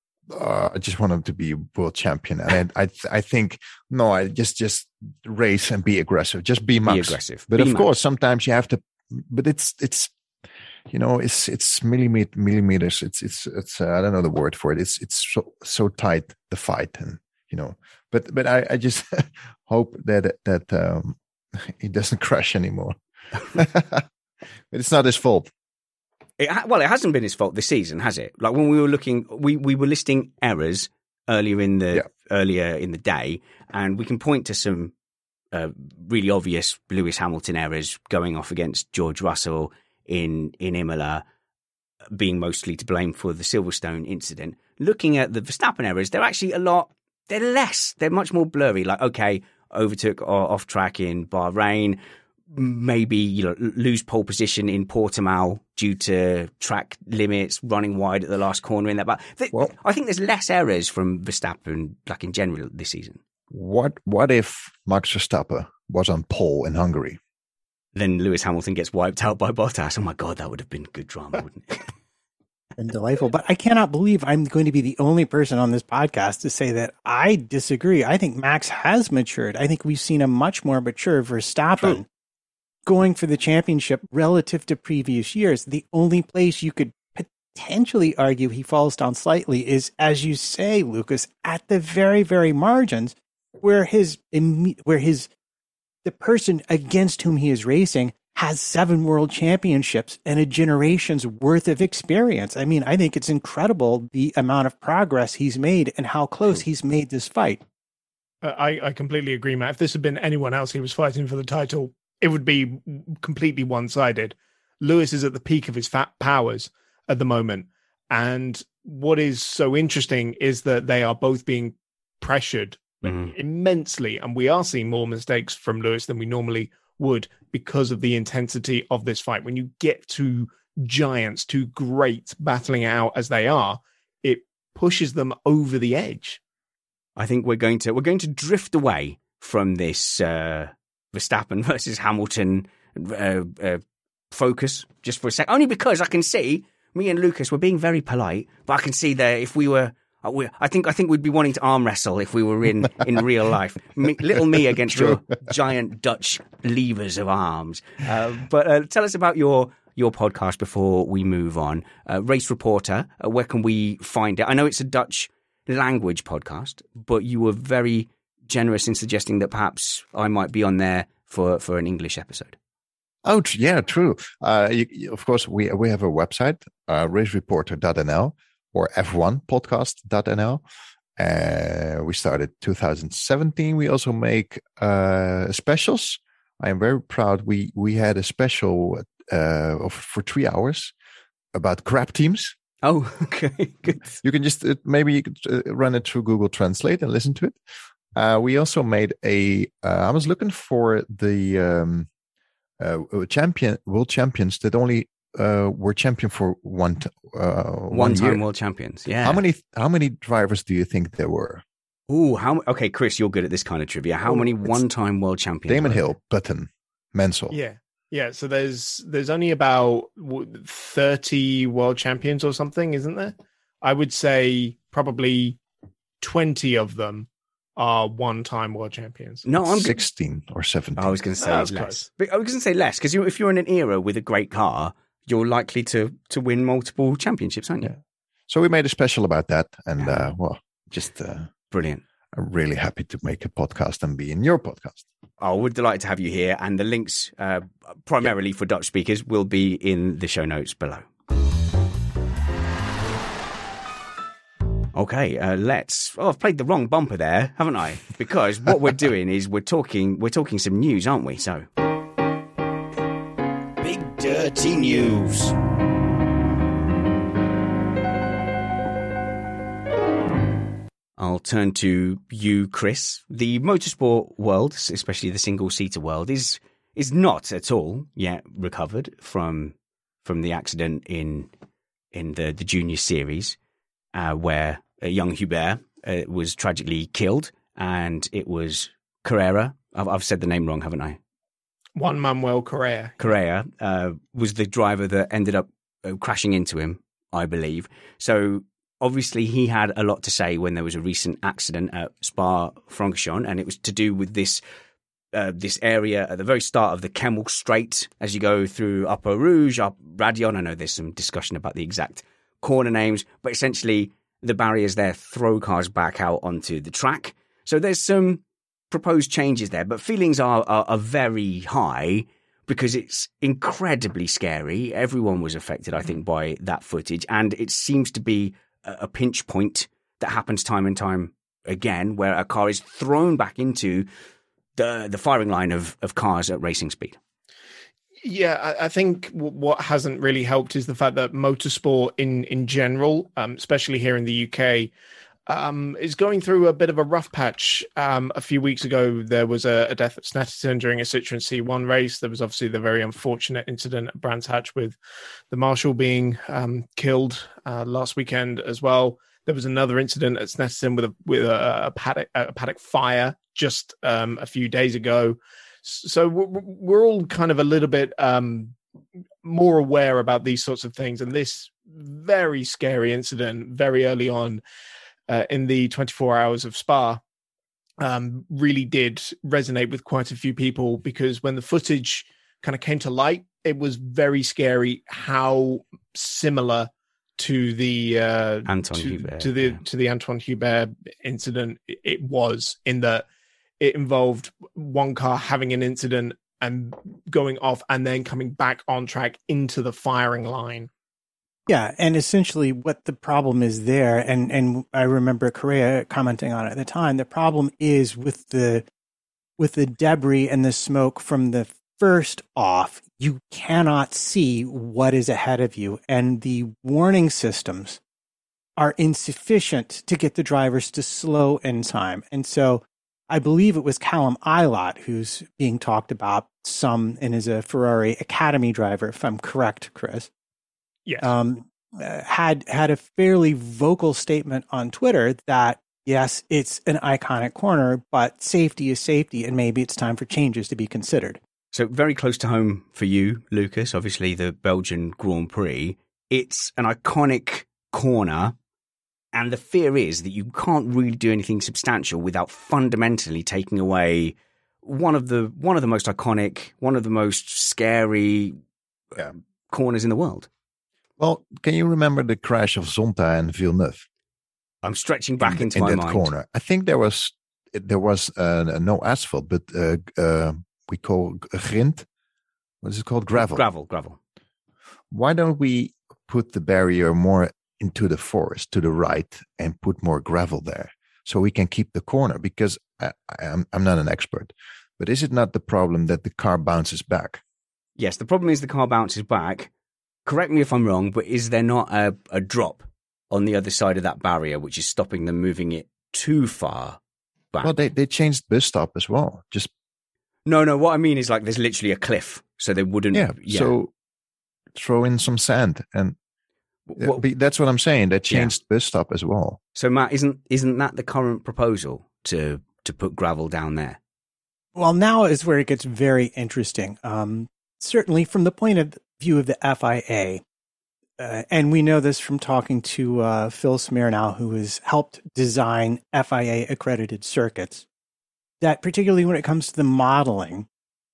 H: Uh, I just want him to be world champion, and I, I, I think no, I just just race and be aggressive, just be Max.
E: Be aggressive,
H: but
E: be
H: of
E: Max.
H: course, sometimes you have to. But it's it's, you know, it's it's millimeter millimeters. It's it's it's uh, I don't know the word for it. It's it's so so tight, the fight, and you know. But but I, I just hope that that um, he doesn't crash anymore. But it's not his fault.
E: It ha- well, it hasn't been his fault this season, has it? Like when we were looking, we, we were listing errors earlier in the
H: yeah.
E: earlier in the day, and we can point to some uh, really obvious Lewis Hamilton errors going off against George Russell in in Imola, being mostly to blame for the Silverstone incident. Looking at the Verstappen errors, they're actually a lot. They're less. They're much more blurry. Like, okay, overtook off track in Bahrain. Maybe, you know, lose pole position in Portimao due to track limits, running wide at the last corner in that. But th-
H: well,
E: I think there's less errors from Verstappen, like in general, this season.
H: What What if Max Verstappen was on pole in Hungary?
E: Then Lewis Hamilton gets wiped out by Bottas. Oh my God, that would have been good drama, wouldn't it?
F: And delightful. But I cannot believe I'm going to be the only person on this podcast to say that I disagree. I think Max has matured. I think we've seen a much more mature Verstappen. True. Going for the championship relative to previous years. The only place you could potentially argue he falls down slightly is, as you say, Lucas, at the very, very margins where his, where his, the person against whom he is racing has seven world championships and a generation's worth of experience. I mean, I think it's incredible the amount of progress he's made and how close he's made this fight.
G: Uh, I, I completely agree, Matt. If this had been anyone else he was fighting for the title, it would be completely one-sided. Lewis is at the peak of his fat powers at the moment. And what is so interesting is that they are both being pressured mm. immensely. And we are seeing more mistakes from Lewis than we normally would because of the intensity of this fight. When you get two giants, two greats battling out as they are, it pushes them over the edge.
E: I think we're going to we're going to drift away from this uh, Verstappen versus Hamilton uh, uh, focus just for a sec? Only because I can see me and Lucas were being very polite, but I can see that if we were, uh, we, I think I think we'd be wanting to arm wrestle if we were in, in real life. Me, little me against your giant Dutch levers of arms. Uh, but uh, tell us about your your podcast before we move on. Uh, Race Reporter, uh, where can we find it? I know it's a Dutch language podcast, but you were very generous in suggesting that perhaps I might be on there for, for an English episode.
H: Oh, yeah, true. Uh, you, you, of course, we we have a website, uh, race reporter dot n l or f one podcast dot n l. Uh, we started two thousand seventeen. We also make uh, specials. I am very proud. We we had a special uh, of, for three hours about crap teams.
E: Oh, okay, good.
H: You can just uh, maybe you could uh, run it through Google Translate and listen to it. Uh, we also made a. Uh, I was looking for the um, uh, champion world champions that only uh, were champion for one t- uh, one,
E: one time
H: year.
E: world champions. Yeah.
H: How many? How many drivers do you think there were?
E: Ooh, how? Okay, Chris, you're good at this kind of trivia. How
H: oh,
E: many one-time world champions?
H: Damon
E: were
H: Hill,
E: there?
H: Button, Mansell.
G: Yeah. Yeah, so there's there's only about thirty world champions or something, isn't there? I would say probably twenty of them are one-time world champions.
E: No, I'm
H: sixteen or seventeen.
E: I was going to say
G: Oh,
E: less.
G: that's close.
E: But I was going to say less because you, if you're in an era with a great car, you're likely to to win multiple championships, aren't you?
H: Yeah. So we made a special about that, and uh, well, just uh,
E: Brilliant.
H: I'm really happy to make a podcast and be in your podcast.
E: Oh, we're delighted to have you here, and the links, uh, primarily for Dutch speakers, will be in the show notes below. Okay, uh, let's. Oh, I've played the wrong bumper there, haven't I? Because what we're doing is we're talking, we're talking some news, aren't we? So, big dirty news. I'll turn to you, Chris. The motorsport world, especially the single-seater world, is is not at all yet recovered from from the accident in in the, the junior series, uh, where a young Hubert uh, was tragically killed, and it was Carrera. I've, I've said the name wrong, haven't I?
G: Juan Manuel Correa.
E: Correa uh, was the driver that ended up uh, crashing into him, I believe. So obviously, he had a lot to say when there was a recent accident at Spa-Francorchamps, and it was to do with this uh, this area at the very start of the Kemmel Straight as you go through Upper Rouge, up Radion. I know there's some discussion about the exact corner names, but essentially the barriers there throw cars back out onto the track. So there's some proposed changes there, but feelings are, are, are very high because it's incredibly scary. Everyone was affected, I think, by that footage, and it seems to be a pinch point that happens time and time again, where a car is thrown back into the the firing line of, of cars at racing speed.
G: Yeah, I, I think w- what hasn't really helped is the fact that motorsport in, in general, um, especially here in the U K, um, is going through a bit of a rough patch. Um, a few weeks ago, there was a, a death at Snetterton during a Citroen C one race. There was obviously the very unfortunate incident at Brands Hatch with the marshal being um, killed uh, last weekend as well. There was another incident at Snetterton with a with a, a paddock a paddock fire just um, a few days ago. So we're, we're all kind of a little bit um, more aware about these sorts of things, and this very scary incident very early on. Uh, in the twenty-four hours of Spa, um, really did resonate with quite a few people, because when the footage kind of came to light, it was very scary how similar to the uh,
E: Anton
G: to,
E: Hubert,
G: to the
E: yeah.
G: to the Antoine Hubert incident it, it was, in that it involved one car having an incident and going off and then coming back on track into the firing line.
F: Yeah, and essentially what the problem is there, and, and I remember Correa commenting on it at the time, the problem is with the with the debris and the smoke from the first off, you cannot see what is ahead of you, and the warning systems are insufficient to get the drivers to slow in time. And so I believe it was Callum Ilott who's being talked about some, and is a Ferrari Academy driver, if I'm correct, Chris.
G: Yes.
F: Um, uh, had had a fairly vocal statement on Twitter that, yes, it's an iconic corner, but safety is safety, and maybe it's time for changes to be considered.
E: So very close to home for you, Lucas, obviously the Belgian Grand Prix. It's an iconic corner, and the fear is that you can't really do anything substantial without fundamentally taking away one of the one of the most iconic, one of the most scary uh, corners in the world.
H: Well, can you remember the crash of Zonta and Villeneuve?
E: I'm stretching back
H: in,
E: into
H: in
E: my
H: that
E: mind.
H: corner. I think there was there was uh, no asphalt, but uh, uh, we call grind. What is it called? Gravel.
E: Gravel, gravel.
H: Why don't we put the barrier more into the forest to the right and put more gravel there so we can keep the corner? Because I, I'm, I'm not an expert, but is it not the problem that the car bounces back?
E: Yes, the problem is the car bounces back. Correct me if I'm wrong, but is there not a, a drop on the other side of that barrier which is stopping them moving it too far back?
H: Well, they, they changed bus stop as well. Just
E: No, no, what I mean is like there's literally a cliff, so they wouldn't...
H: Yeah, yeah. So throw in some sand, and
E: what,
H: that's what I'm saying. They changed yeah. bus stop as well.
E: So Matt, isn't isn't that the current proposal to to put gravel down there?
F: Well, now is where it gets very interesting. Um, certainly from the point of view of the F I A, uh, and we know this from talking to uh, Phil Smirnow, who has helped design F I A accredited circuits, that particularly when it comes to the modeling,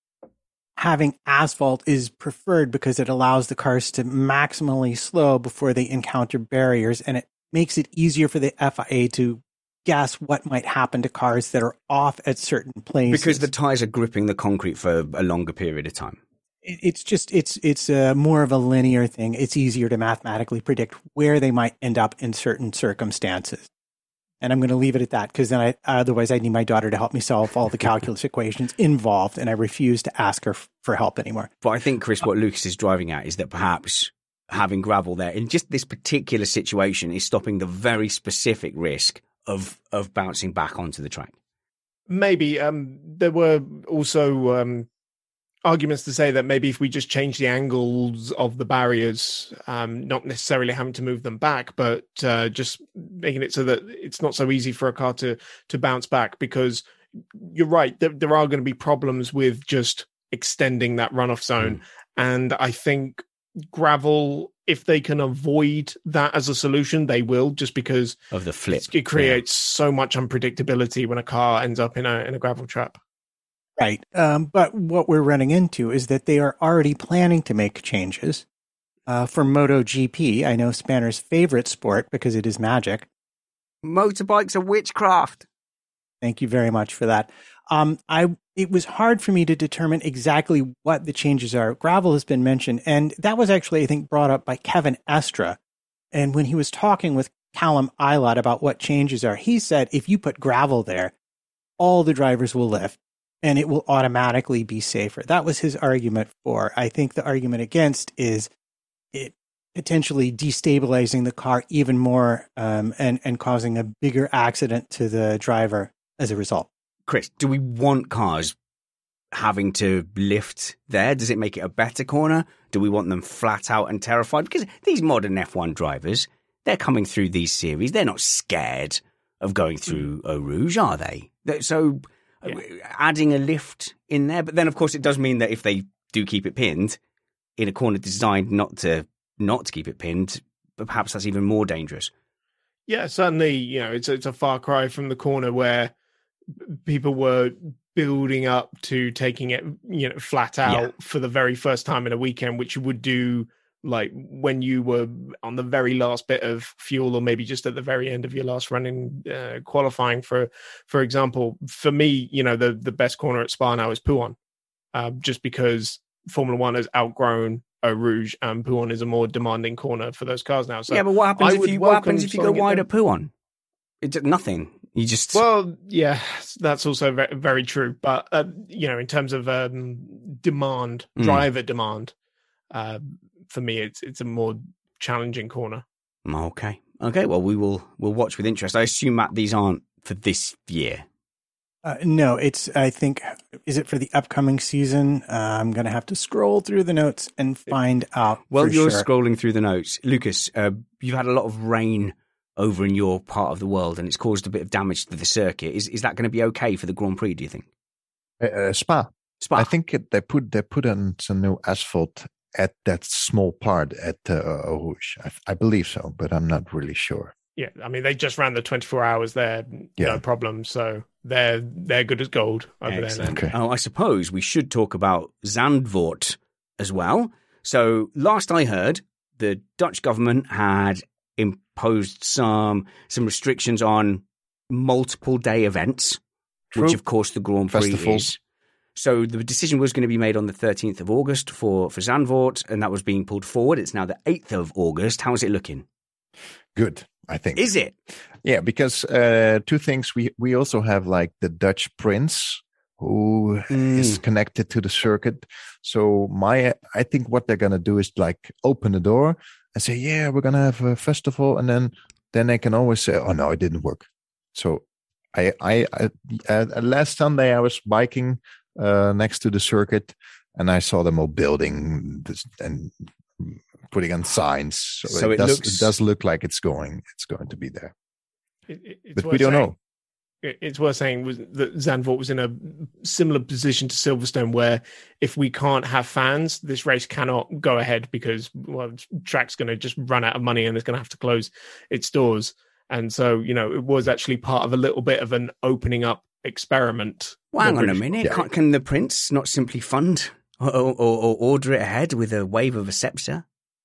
F: having asphalt is preferred because it allows the cars to maximally slow before they encounter barriers, and it makes it easier for the F I A to guess what might happen to cars that are off at certain places.
E: Because the tires are gripping the concrete for a longer period of time.
F: It's just, it's it's a more of a linear thing. It's easier to mathematically predict where they might end up in certain circumstances. And I'm going to leave it at that because then I, otherwise I need my daughter to help me solve all the calculus equations involved, and I refuse to ask her f- for help anymore.
E: But I think, Chris, what Lucas is driving at is that perhaps having gravel there in just this particular situation is stopping the very specific risk of of bouncing back onto the track.
G: Maybe. Um, there were also um, arguments to say that maybe if we just change the angles of the barriers, um, not necessarily having to move them back, but uh, just making it so that it's not so easy for a car to to bounce back, because you're right, there, there are going to be problems with just extending that runoff zone. Mm. And I think gravel, if they can avoid that as a solution, they will, just because
E: of the flip.
G: It creates yeah. so much unpredictability when a car ends up in a in a gravel trap.
F: Right. Um, but what we're running into is that they are already planning to make changes. Uh, for MotoGP, I know Spanner's favorite sport because it is magic.
E: Motorbikes are witchcraft.
F: Thank you very much for that. Um, I it was hard for me to determine exactly what the changes are. Gravel has been mentioned, and that was actually, I think, brought up by Kevin Estra. And when he was talking with Callum Ilott about what changes are, he said if you put gravel there, all the drivers will lift, and it will automatically be safer. That was his argument for. I think the argument against is it potentially destabilizing the car even more um, and, and causing a bigger accident to the driver as a result.
E: Chris, do we want cars having to lift there? Does it make it a better corner? Do we want them flat out and terrified? Because these modern F one drivers, they're coming through these series. They're not scared of going through Eau Rouge, are they? So yeah. adding a lift in there. But then, of course, it does mean that if they do keep it pinned in a corner designed not to not to keep it pinned, perhaps that's even more dangerous.
G: Yeah, certainly. You know, it's it's a far cry from the corner where people were building up to taking it, you know, flat out yeah. for the very first time in a weekend, which you would do like when you were on the very last bit of fuel, or maybe just at the very end of your last running uh, qualifying. For for example, for me, you know, the the best corner at Spa now is Pouhon, uh, just because Formula One has outgrown Eau Rouge, and Pouhon is a more demanding corner for those cars now. So
E: yeah, but what happens I if you what happens if you go wide at Pouhon? It's nothing. You just
G: well, yeah, that's also very, very true. But uh, you know, in terms of um, demand, mm. driver demand, uh, for me, it's it's a more challenging corner.
E: Okay, okay. Well, we will we'll watch with interest. I assume, Matt, these aren't for this year.
F: Uh, no, it's. I think is it for the upcoming season? Uh, I'm going to have to scroll through the notes and find out.
E: Well,
F: for
E: you're
F: sure.
E: scrolling through the notes, Lucas. Uh, you've had a lot of rain over in your part of the world, and it's caused a bit of damage to the circuit. Is is that going to be okay for the Grand Prix, do you think?
H: Uh, Spa.
E: Spa.
H: I think it, they put they put on some new asphalt at that small part at uh, Eau Rouge. I, I believe so, but I'm not really sure.
G: Yeah, I mean, they just ran the twenty-four hours there,
H: Yeah.
G: no problem. So they're they're good as gold over
E: Excellent.
G: there now.
H: Okay.
E: Oh, I suppose we should talk about Zandvoort as well. So last I heard, the Dutch government had imposed some some restrictions on multiple day events,
H: True.
E: which of course the Grand Prix
H: Festivals.
E: is. So the decision was going to be made on the thirteenth of August for, for Zandvoort, and that was being pulled forward. It's now the eighth of August. How is it looking?
H: Good, I think.
E: Is it?
H: Yeah, because uh, two things. We we also have like the Dutch prince who is
E: Mm.
H: connected to the circuit. So my, I think what they're gonna do is like open the door and say, yeah, we're gonna have a festival, and then then they can always say, oh no, it didn't work. So I I, I uh, last Sunday I was biking uh, next to the circuit, and I saw them all building this and putting on signs. So,
E: So
H: it,
E: it
H: does
E: looks-
H: it does look like it's going it's going to be there.
G: It, it, it's
H: But
G: worth
H: we don't
G: saying-
H: know.
G: it- It's worth saying was that Zandvoort was in a similar position to Silverstone, where if we can't have fans, this race cannot go ahead because well, track's going to just run out of money and it's going to have to close its doors. And so, you know, it was actually part of a little bit of an opening up experiment.
E: Well, hang
G: The
E: on a
G: British-
E: minute.
H: Yeah.
E: Can, can the prince not simply fund or, or, or order it ahead with a wave of a scepter?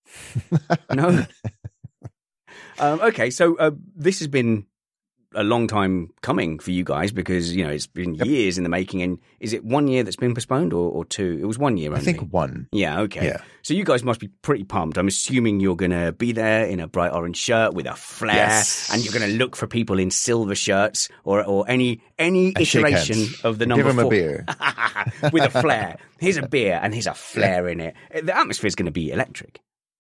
E: No. um, okay, so uh, this has been a long time coming for you guys because, you know, it's been years in the making. And is it one year that's been postponed or, or two? It was one year
H: I
E: only.
H: think one.
E: Yeah, okay.
H: Yeah.
E: So you guys must be pretty pumped. I'm assuming you're going to be there in a bright orange shirt with a flare,
H: Yes.
E: and you're going to look for people in silver shirts or, or any any
H: And shake
E: iteration
H: hands.
E: of the number
H: Give him
E: four.
H: a beer.
E: With a flare. Here's a beer and here's a flare in it. The atmosphere is going to be electric.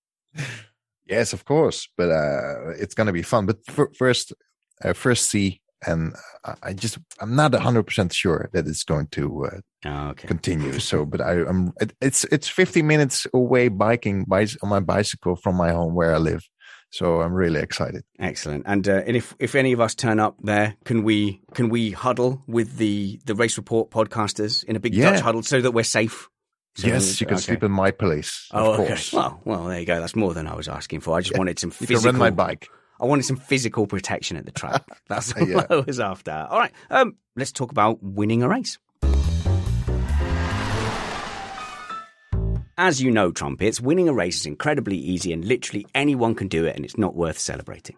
H: Yes, of course, but uh, it's going to be fun. But f- first, uh, first see, and I- I just I'm not one hundred percent sure that it's going to uh,
E: Oh, okay.
H: continue. So, but I, I'm it, it's it's fifty minutes away biking bicy- on my bicycle from my home where I live. So I'm really excited.
E: Excellent. And uh, and if if any of us turn up there, can we can we huddle with the the Race Report podcasters in a big
H: Yeah.
E: Dutch huddle so that we're safe? So-
H: yes, you can
E: okay.
H: sleep in my place.
E: Oh,
H: of
E: okay.
H: course.
E: Well, well, there you go. That's more than I was asking for. I just
H: Yeah.
E: wanted some
H: You
E: physical.
H: can rent my bike.
E: I wanted some physical protection at the track. That's all
H: Yeah.
E: I was after. All right. Um, let's talk about winning a race. As you know, Trumpets, winning a race is incredibly easy and literally anyone can do it, and it's not worth celebrating.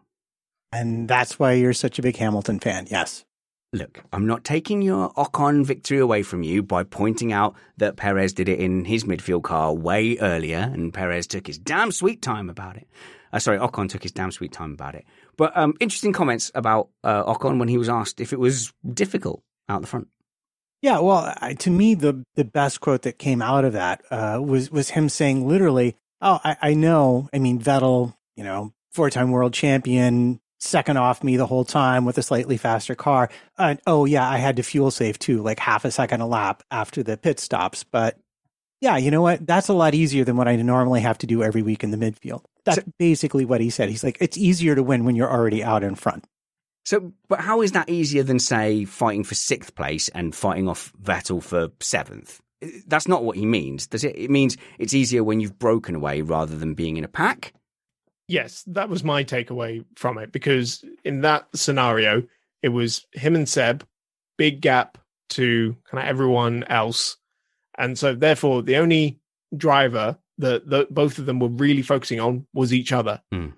F: And that's why you're such a big Hamilton fan. Yes.
E: Look, I'm not taking your Ocon victory away from you by pointing out that Perez did it in his midfield car way earlier, and Perez took his damn sweet time about it. Uh, sorry, Ocon took his damn sweet time about it. But um, interesting comments about uh, Ocon when he was asked if it was difficult out the front.
F: Yeah, well, I, to me, the the best quote that came out of that uh, was was him saying literally, "Oh, I, I know. I mean, Vettel, you know, four-time world champion, second off me the whole time with a slightly faster car. And oh yeah, I had to fuel save too, like half a second a lap after the pit stops. But yeah, you know what? That's a lot easier than what I normally have to do every week in the midfield." That's
E: So-
F: basically what he said. He's like, it's easier to win when you're already out in front.
E: So, but how is that easier than, say, fighting for sixth place and fighting off Vettel for seventh? That's not what he means, does it? It means it's easier when you've broken away rather than being in a pack.
G: Yes, that was my takeaway from it, because in that scenario, it was him and Seb, big gap to kind of everyone else. And so therefore, the only driver that, that both of them were really focusing on was each other.
E: Hmm.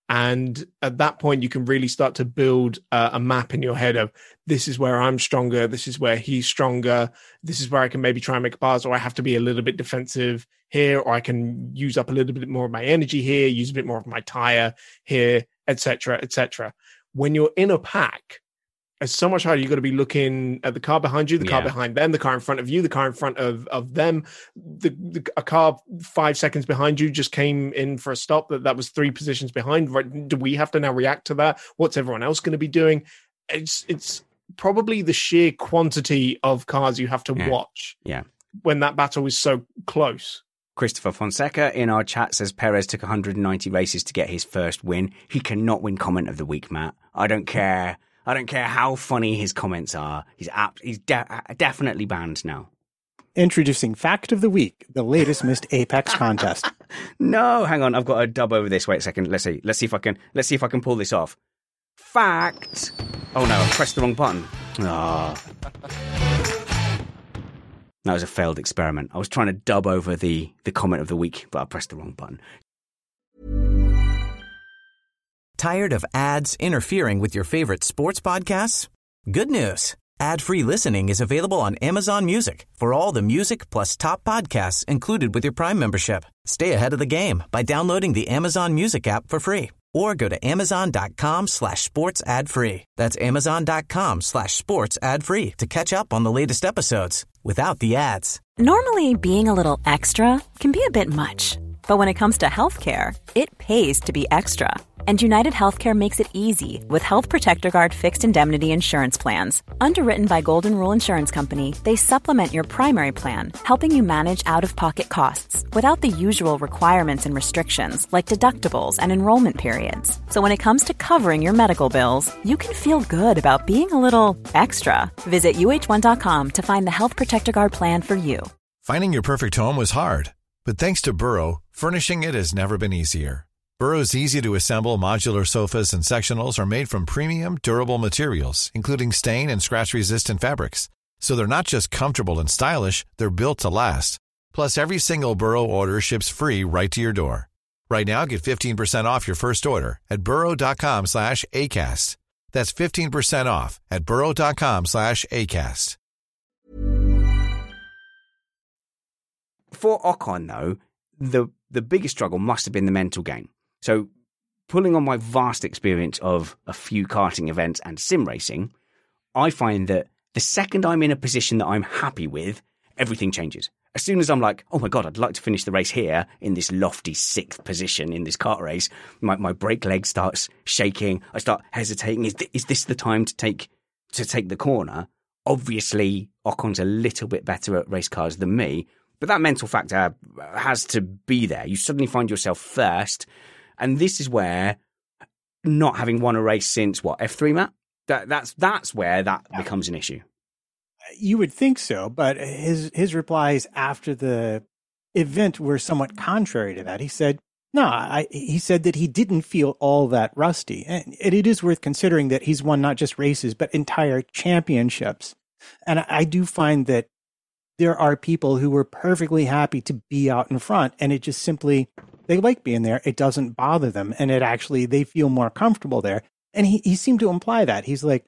G: And at that point, you can really start to build uh, a map in your head of, this is where I'm stronger, this is where he's stronger, this is where I can maybe try and make a pass, or I have to be a little bit defensive here, or I can use up a little bit more of my energy here, use a bit more of my tire here, et cetera, et cetera. When you're in a pack, it's so much harder. You've got to be looking at the car behind you, the car
E: Yeah.
G: behind them, the car in front of you, the car in front of, of them. The, the a car five seconds behind you just came in for a stop. That that was three positions behind. Right? Do we have to now react to that? What's everyone else going to be doing? It's it's probably the sheer quantity of cars you have to
E: Yeah.
G: watch.
E: Yeah.
G: When that battle is so close.
E: Christopher Fonseca in our chat says Perez took one hundred ninety races to get his first win. He cannot win comment of the week, Matt. I don't care. I don't care how funny his comments are. He's apt, he's de- definitely banned now.
F: Introducing Fact of the Week, the latest missed Apex contest.
E: No, hang on. I've got to dub over this. Wait a second. Let's see. Let's see if I can. Let's see if I can pull this off. Fact. Oh no! I pressed the wrong button. Ah. Oh. That was a failed experiment. I was trying to dub over the the comment of the week, but I pressed the wrong button.
A: Tired of ads interfering with your favorite sports podcasts? Good news. Ad-free listening is available on Amazon Music for all the music plus top podcasts included with your Prime membership. Stay ahead of the game by downloading the Amazon Music app for free or go to amazon.com slash sports ad free. That's amazon.com slash sports ad free to catch up on the latest episodes without the ads.
C: Normally, being a little extra can be a bit much. But when it comes to healthcare, it pays to be extra. And United Healthcare makes it easy with Health Protector Guard fixed indemnity insurance plans. Underwritten by Golden Rule Insurance Company, they supplement your primary plan, helping you manage out-of-pocket costs without the usual requirements and restrictions like deductibles and enrollment periods. So when it comes to covering your medical bills, you can feel good about being a little extra. Visit U H one dot com to find the Health Protector Guard plan for you.
D: Finding your perfect home was hard, but thanks to Burrow, furnishing it has never been easier. Burrow's easy-to-assemble modular sofas and sectionals are made from premium, durable materials, including stain and scratch-resistant fabrics. So they're not just comfortable and stylish, they're built to last. Plus, every single Burrow order ships free right to your door. Right now, get fifteen percent off your first order at burrow.com slash ACAST. That's fifteen percent off at burrow.com slash ACAST.
E: For Ocon, though, the, the biggest struggle must have been the mental game. So, pulling on my vast experience of a few karting events and sim racing, I find that the second I'm in a position that I'm happy with, everything changes. As soon as I'm like, oh my God, I'd like to finish the race here in this lofty sixth position in this kart race, my, my brake leg starts shaking. I start hesitating. Is, th- is this the time to take to take the corner? Obviously, Ocon's a little bit better at race cars than me, but that mental factor has to be there. You suddenly find yourself first. And this is where not having won a race since, what, F three, Matt? That, that's that's where that yeah. becomes an issue.
F: You would think so, but his his replies after the event were somewhat contrary to that. He said, no, I, he said that he didn't feel all that rusty. And it is worth considering that he's won not just races, but entire championships. And I, I do find that there are people who were perfectly happy to be out in front, and it just simply... they like being there. It doesn't bother them. And it actually, they feel more comfortable there. And he, he seemed to imply that. He's like,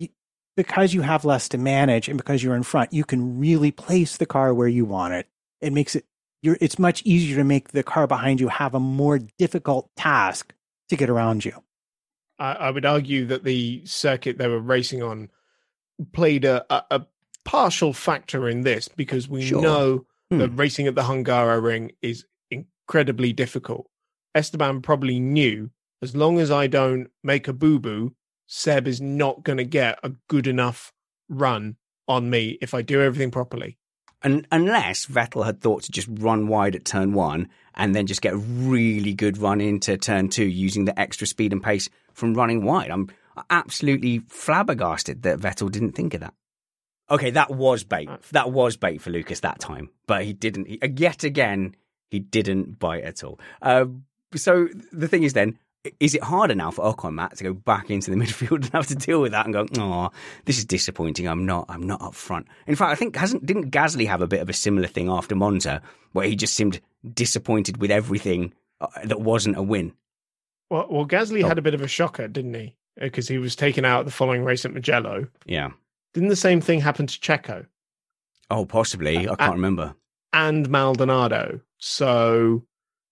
F: because you have less to manage and because you're in front, you can really place the car where you want it. It makes it, you're, it's much easier to make the car behind you have a more difficult task to get around you.
G: I, I would argue that the circuit they were racing on played a, a, a partial factor in this, because we sure. know hmm. that racing at the Hungaroring is incredibly difficult. Esteban probably knew, as long as I don't make a boo-boo, Seb is not going to get a good enough run on me if I do everything properly.
E: And unless Vettel had thought to just run wide at turn one and then just get a really good run into turn two using the extra speed and pace from running wide. I'm absolutely flabbergasted that Vettel didn't think of that. Okay, that was bait. That was bait for Lucas that time, but he didn't. He, yet again, he didn't bite at all. Uh, so the thing is then, is it harder now for Ocon, Matt, to go back into the midfield and have to deal with that and go, oh, this is disappointing. I'm not, I'm not up front. In fact, I think hasn't didn't Gasly have a bit of a similar thing after Monza, where he just seemed disappointed with everything that wasn't a win?
G: Well, well, Gasly oh. had a bit of a shocker, didn't he? Because he was taken out the following race at Mugello.
E: Yeah.
G: Didn't the same thing happen to Checo?
E: Oh, possibly. I can't and, remember.
G: And Maldonado. So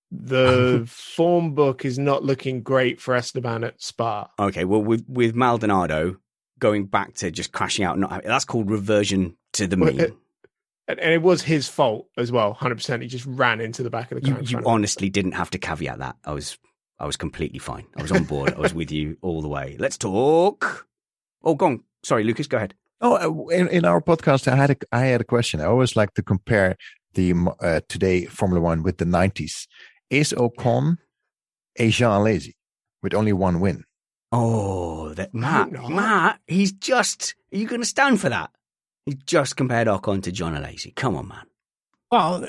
G: the form book is not looking great for Esteban at Spa.
E: Okay, well, with, with Maldonado going back to just crashing out, not that's called reversion to the mean. Well,
G: and it was his fault as well, one hundred percent. He just ran into the back of the car.
E: You, you honestly didn't have to caveat that. I was I was completely fine. I was on board. I was with you all the way. Let's talk. Oh, go on. Sorry, Lucas, go ahead.
H: Oh, in, in our podcast, I had a, I had a question. I always like to compare the uh, today Formula One with the nineties. Is Ocon a Jean Alesi with only one win?
E: Oh, that Matt, Matt, he's just. Are you going to stand for that? He just compared Ocon to John Alesi. Come on, man.
F: Well,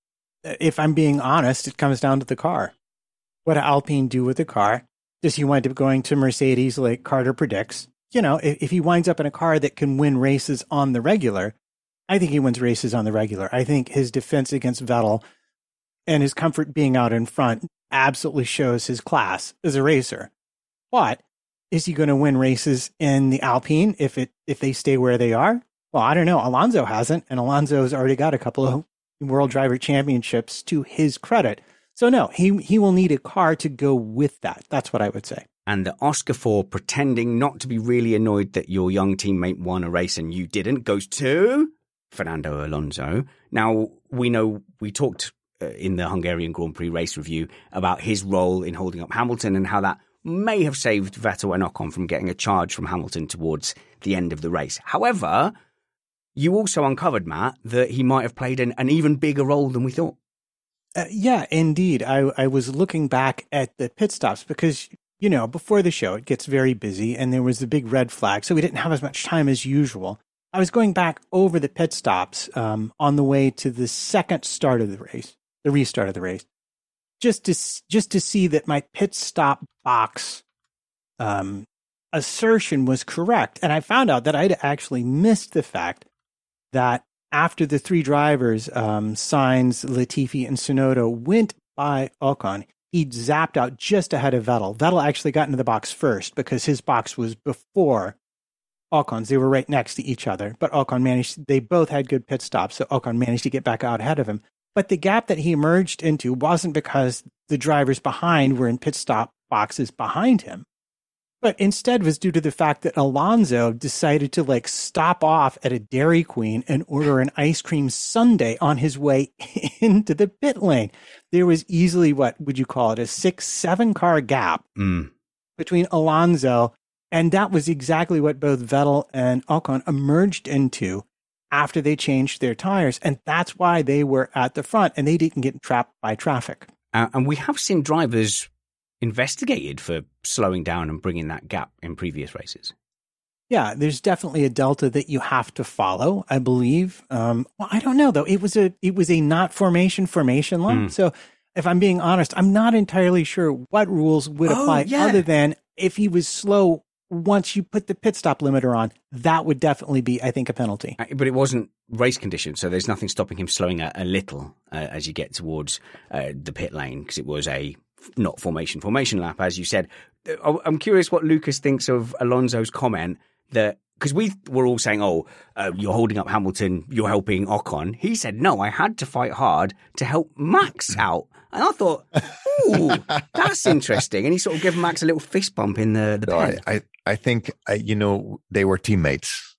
F: if I'm being honest, it comes down to the car. What did Alpine do with the car? Does he wind up going to Mercedes like Carter predicts? You know, if, if he winds up in a car that can win races on the regular, I think he wins races on the regular. I think his defense against Vettel and his comfort being out in front absolutely shows his class as a racer. But is he going to win races in the Alpine if it if they stay where they are? Well, I don't know. Alonso hasn't, and Alonso's already got a couple of World Driver Championships to his credit. So no, he he will need a car to go with that. That's what I would say.
E: And the Oscar for pretending not to be really annoyed that your young teammate won a race and you didn't goes to Fernando Alonso. Now, we know we talked uh, in the Hungarian Grand Prix race review about his role in holding up Hamilton and how that may have saved Vettel and Ocon from getting a charge from Hamilton towards the end of the race. However, you also uncovered, Matt, that he might have played an, an even bigger role than we thought.
F: Uh, yeah, indeed. I, I was looking back at the pit stops because, you know, before the show, it gets very busy and there was the big red flag. So we didn't have as much time as usual. I was going back over the pit stops um, on the way to the second start of the race, the restart of the race, just to, just to see that my pit stop box um, assertion was correct. And I found out that I'd actually missed the fact that after the three drivers, um, Sainz, Latifi, and Tsunoda, went by Ocon, he zapped out just ahead of Vettel. Vettel actually got into the box first because his box was before Ocon's. They were right next to each other, but Ocon managed, they both had good pit stops, so Ocon managed to get back out ahead of him. But the gap that he emerged into wasn't because the drivers behind were in pit stop boxes behind him, but instead was due to the fact that Alonso decided to like stop off at a Dairy Queen and order an ice cream sundae on his way into the pit lane. There was easily, what would you call it, a six, seven car gap
E: mm.
F: between Alonso, and that was exactly what both Vettel and Ocon emerged into after they changed their tires. And that's why they were at the front and they didn't get trapped by traffic.
E: Uh, and we have seen drivers investigated for slowing down and bringing that gap in previous races.
F: Yeah, there's definitely a delta that you have to follow, I believe. Um, well, I don't know though. It was a it was a not formation formation lap. Mm. So if I'm being honest, I'm not entirely sure what rules would
E: oh,
F: apply
E: yeah.
F: other than if he was slow once you put the pit stop limiter on, that would definitely be, I think, a penalty.
E: But it wasn't race conditions, so there's nothing stopping him slowing a, a little uh, as you get towards uh, the pit lane because it was a not formation formation lap, as you said. I'm curious what Lucas thinks of Alonso's comment that, because we were all saying, oh, uh, you're holding up Hamilton, you're helping Ocon. He said, no, I had to fight hard to help Max out. And I thought, ooh, that's interesting. And he sort of gave Max a little fist bump in the, the
H: no,
E: pen.
H: I, I, I think, uh, you know, they were teammates.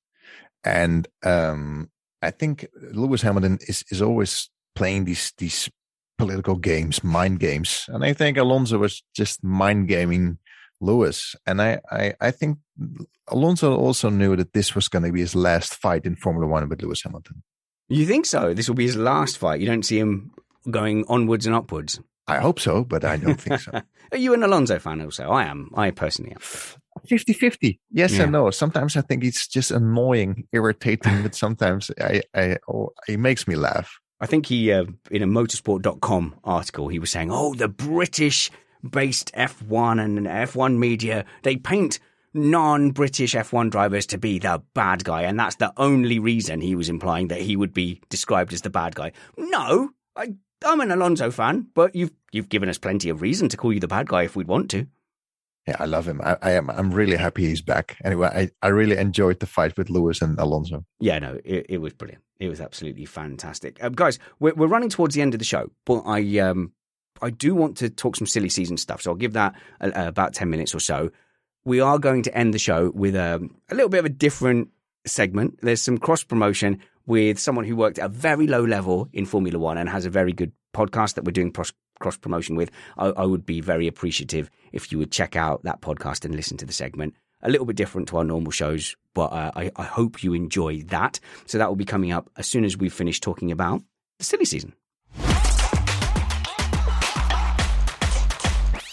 H: And um, I think Lewis Hamilton is, is always playing these these political games, mind games. And I think Alonso was just mind gaming Lewis. And I, I, I think Alonso also knew that this was going to be his last fight in Formula One with Lewis Hamilton.
E: You think so? This will be his last fight? You don't see him going onwards and upwards?
H: I hope so, but I don't think so.
E: Are you an Alonso fan also? I am. I personally am.
H: fifty-fifty. Yes
E: yeah.
H: and no. Sometimes I think it's just annoying, irritating, but sometimes I, I, oh, it makes me laugh.
E: I think he, uh, in a motorsport dot com article, he was saying, oh, the British-based F one and F one media, they paint non-British F one drivers to be the bad guy. And that's the only reason he was implying that he would be described as the bad guy. No, I, I'm an Alonso fan, but you've you've given us plenty of reason to call you the bad guy if we'd want to.
H: Yeah, I love him. I, I am. I'm really happy he's back. Anyway, I, I really enjoyed the fight with Lewis and Alonso.
E: Yeah, no, it, it was brilliant. It was absolutely fantastic, uh, guys. We're we're running towards the end of the show, but I um I do want to talk some silly season stuff. So I'll give that uh, about ten minutes or so. We are going to end the show with um, a little bit of a different segment. There's some cross promotion with someone who worked at a very low level in Formula One and has a very good podcast that we're doing cross cross promotion with. I, I would be very appreciative if you would check out that podcast and listen to the segment. A little bit different to our normal shows, but uh, I, I hope you enjoy that. So that will be coming up as soon as we've finished talking about the silly season.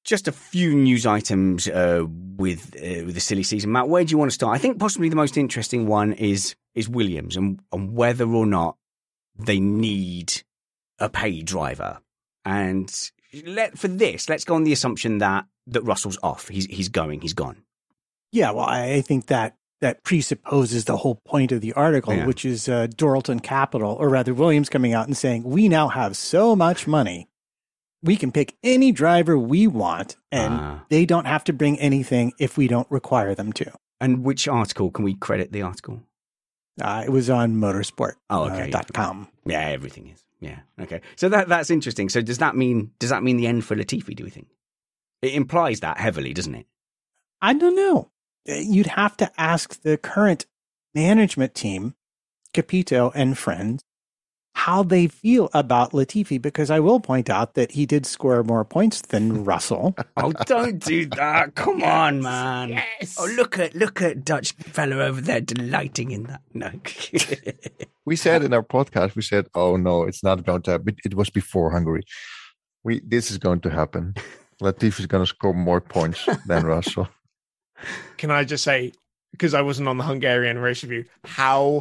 E: just a few news items uh, with uh, with the silly season. Matt, where do you want to start? I think possibly the most interesting one is is Williams and, and whether or not they need a paid driver. And let for this, let's go on the assumption that that Russell's off. He's he's going. He's gone.
F: Yeah, well, I think that that presupposes the whole point of the article, yeah. which is uh, Dorilton Capital, or rather Williams coming out and saying, we now have so much money, we can pick any driver we want, and uh, they don't have to bring anything if we don't require them to.
E: And which article? Can we credit the article?
F: Uh, it was on motorsport.
E: Oh, okay.
F: Uh, dot com.
E: Yeah, everything is. Yeah. Okay. So that that's interesting. So does that mean does that mean the end for Latifi, do we think? It implies that heavily, doesn't it?
F: I don't know. You'd have to ask the current management team, Capito and friends, how they feel about Latifi, because I will point out that he did score more points than Russell.
E: Oh, don't do that. Come yes, on, man.
G: Yes.
E: Oh, look at look at Dutch fella over there delighting in that. No.
H: We said in our podcast, we said, oh, no, it's not going to happen. It was before Hungary. We This is going to happen. Latifi is going to score more points than Russell.
G: Can I just say, because I wasn't on the Hungarian race review, how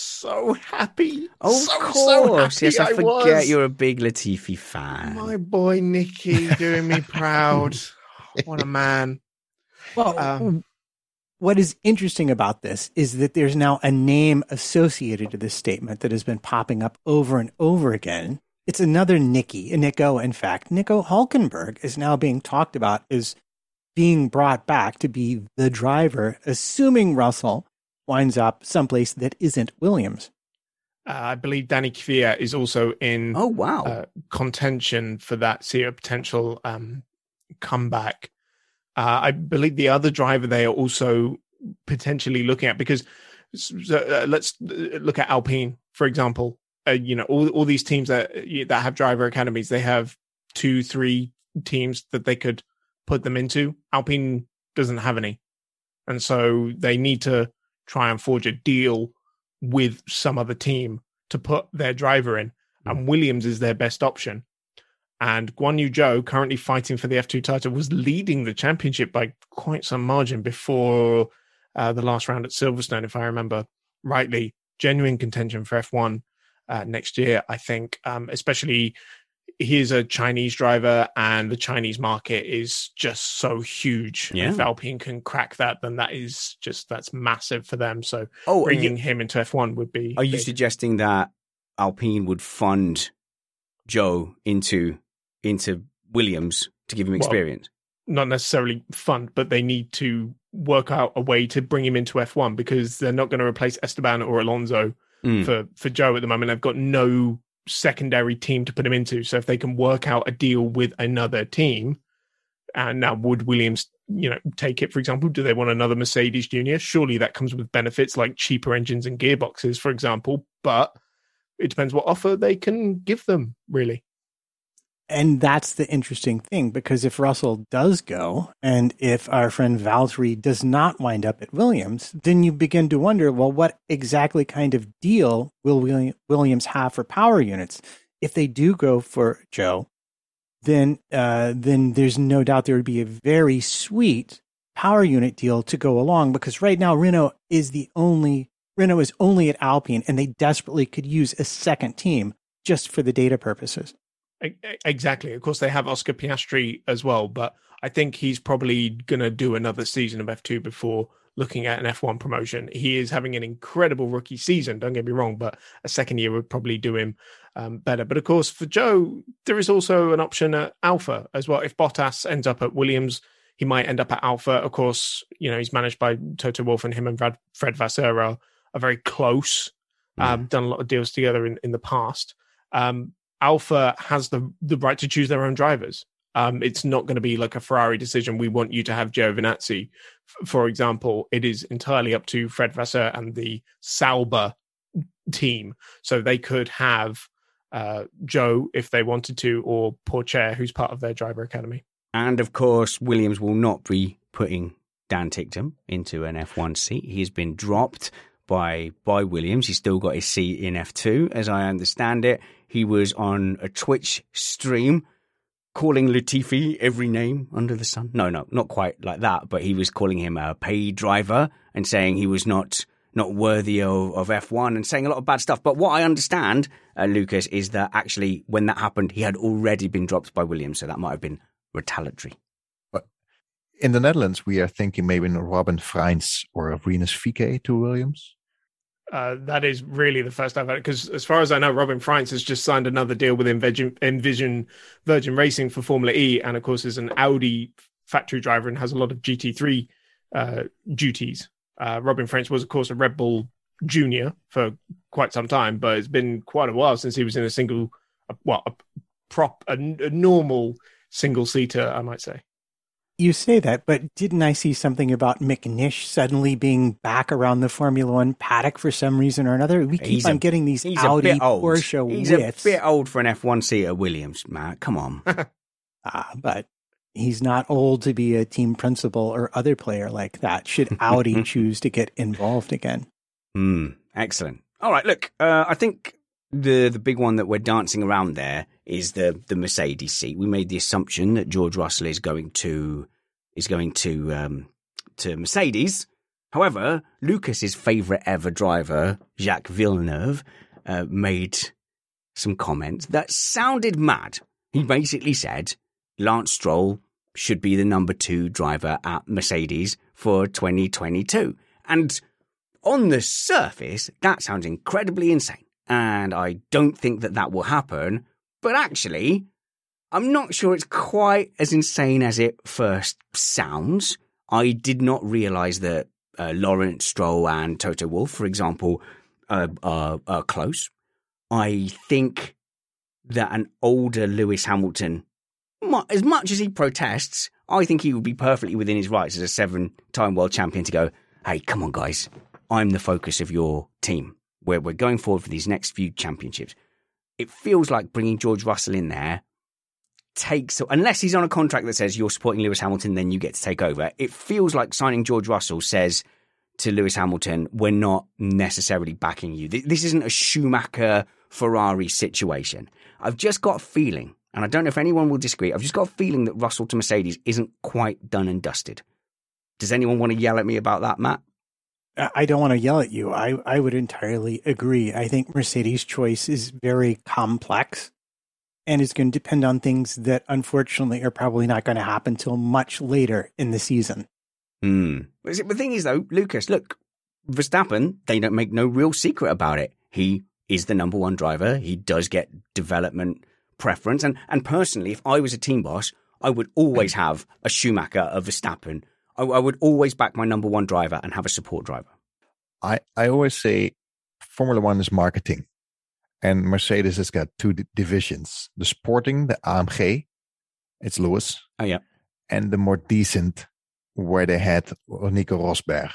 G: so happy.
E: Oh,
G: so,
E: of course.
G: So happy
E: yes, I,
G: I
E: forget
G: was.
E: You're a big Latifi fan.
G: My boy Nicky doing me proud. What a man.
F: Well, um, what is interesting about this is that there's now a name associated to this statement that has been popping up over and over again. It's another Nicky, Nico, in fact. Nico Hülkenberg is now being talked about as being brought back to be the driver, assuming Russell winds up someplace that isn't Williams.
G: Uh, I believe Danny Kvyat is also in
E: oh wow
G: uh, contention for that see a potential um, comeback. Uh, I believe the other driver they are also potentially looking at, because uh, let's look at Alpine, for example. Uh, you know, all all these teams that that have driver academies, they have two, three teams that they could put them into. Alpine doesn't have any, and so they need to try and forge a deal with some other team to put their driver in, and Williams is their best option. And Guan Yu Zhou, currently fighting for the F two title, was leading the championship by quite some margin before uh, the last round at Silverstone, if I remember rightly. Genuine contention for F one uh, next year, I think, um, especially he's a Chinese driver and the Chinese market is just so huge.
E: Yeah.
G: If Alpine can crack that, then that is just, that's massive for them. So
E: oh,
G: bringing
E: you,
G: him into F one would be...
E: Are you
G: big.
E: suggesting that Alpine would fund Zhou into, into Williams to give him experience?
G: Well, not necessarily fund, but they need to work out a way to bring him into F one, because they're not going to replace Esteban or Alonso mm. for, for Zhou at the moment. They've got no secondary team to put him into. So if they can work out a deal with another team, and now would Williams, you know, take it, for example? Do they want another Mercedes Junior? Surely that comes with benefits like cheaper engines and gearboxes, for example, but it depends what offer they can give them, really.
F: And that's the interesting thing, because if Russell does go, and if our friend Valtteri does not wind up at Williams, then you begin to wonder, well, what exactly kind of deal will Williams have for power units? If they do go for Zhou, then uh, then there's no doubt there would be a very sweet power unit deal to go along, because right now Renault is the only Renault is only at Alpine, and they desperately could use a second team just for the data purposes.
G: Exactly. Of course, they have Oscar Piastri as well, but I think he's probably going to do another season of F two before looking at an F one promotion. He is having an incredible rookie season, don't get me wrong, but a second year would probably do him um, better. But of course, for Zhou, there is also an option at Alpha as well. If Bottas ends up at Williams, he might end up at Alpha. Of course, you know, he's managed by Toto Wolff, and him and Fred, Fred Vasseur are, are very close, um, mm. done a lot of deals together in, in the past. Um, Alpha has the the right to choose their own drivers. Um, it's not going to be like a Ferrari decision. We want you to have Giovinazzi, F- for example. It is entirely up to Fred Vasseur and the Sauber team. So they could have uh, Zhou if they wanted to, or Pourchaire, who's part of their driver academy.
E: And of course, Williams will not be putting Dan Ticktum into an F one seat. He has been dropped by by Williams. He's still got his seat in F two, as I understand it. He was on a Twitch stream calling Latifi every name under the sun. No, no, not quite like that. But he was calling him a paid driver and saying he was not not worthy of, of F one and saying a lot of bad stuff. But what I understand, uh, Lucas, is that actually when that happened, he had already been dropped by Williams. So that might have been retaliatory.
H: But in the Netherlands, we are thinking maybe Robin Freins or Rinus VeeKay to Williams.
G: Uh, that is really the first I've heard, because as far as I know, Robin Freins has just signed another deal with Envision, Envision Virgin Racing for Formula E, and of course is an Audi factory driver and has a lot of G T three uh, duties. Uh, Robin Freins was, of course, a Red Bull junior for quite some time, but it's been quite a while since he was in a single, a, well, a prop, a, a normal single-seater, I might say.
F: You say that, but didn't I see something about McNish suddenly being back around the Formula One paddock for some reason or another? We keep
E: he's
F: on
E: a,
F: getting these Audi, Porsche
E: He's
F: widths.
E: a bit old for an F one seater, Williams, Matt. Come on.
F: ah, but he's not old to be a team principal or other player like that, should Audi choose to get involved again.
E: Mm, excellent. All right, look, uh, I think the the big one that we're dancing around there is the the Mercedes seat. We made the assumption that George Russell is going to is going to um, to Mercedes. However, Lucas's favourite ever driver, Jacques Villeneuve, uh, made some comments that sounded mad. He basically said Lance Stroll should be the number two driver at Mercedes for twenty twenty-two. And on the surface, that sounds incredibly insane. And I don't think that that will happen. But actually, I'm not sure it's quite as insane as it first sounds. I did not realise that uh, Lawrence Stroll and Toto Wolff, for example, uh, are, are close. I think that an older Lewis Hamilton, as much as he protests, I think he would be perfectly within his rights as a seven-time world champion to go, hey, come on, guys, I'm the focus of your team. Where we're going forward for these next few championships. It feels like bringing George Russell in there takes, unless he's on a contract that says you're supporting Lewis Hamilton, then you get to take over. It feels like signing George Russell says to Lewis Hamilton, we're not necessarily backing you. This isn't a Schumacher Ferrari situation. I've just got a feeling, and I don't know if anyone will disagree, I've just got a feeling that Russell to Mercedes isn't quite done and dusted. Does anyone want to yell at me about that, Matt?
F: I don't want to yell at you. I, I would entirely agree. I think Mercedes' choice is very complex and is going to depend on things that unfortunately are probably not going to happen until much later in the season.
E: Hmm. The thing is, though, Lucas, look, Verstappen, they don't make no real secret about it. He is the number one driver. He does get development preference. And, and personally, if I was a team boss, I would always have a Schumacher, a Verstappen. I, I would always back my number one driver and have a support driver.
H: I, I always say Formula One is marketing. And Mercedes has got two d- divisions. The sporting, the A M G, it's Lewis.
E: Oh, yeah.
H: And the more decent, where they had Nico Rosberg.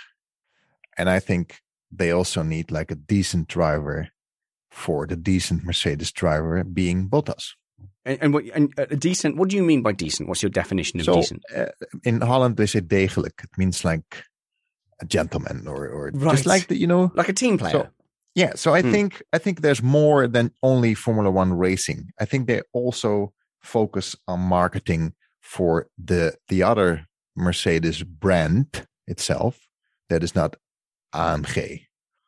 H: And I think they also need like a decent driver for the decent Mercedes driver being Bottas.
E: And, and, what, and a decent, what do you mean by decent? What's your definition of
H: so,
E: decent?
H: Uh, in Holland, they say degelijk. It means like a gentleman or, or
E: right.
H: just like, the, you know.
E: Like a team player.
H: So, yeah, so I
E: hmm.
H: think I think there's more than only Formula One racing. I think they also focus on marketing for the the other Mercedes brand itself that is not A M G.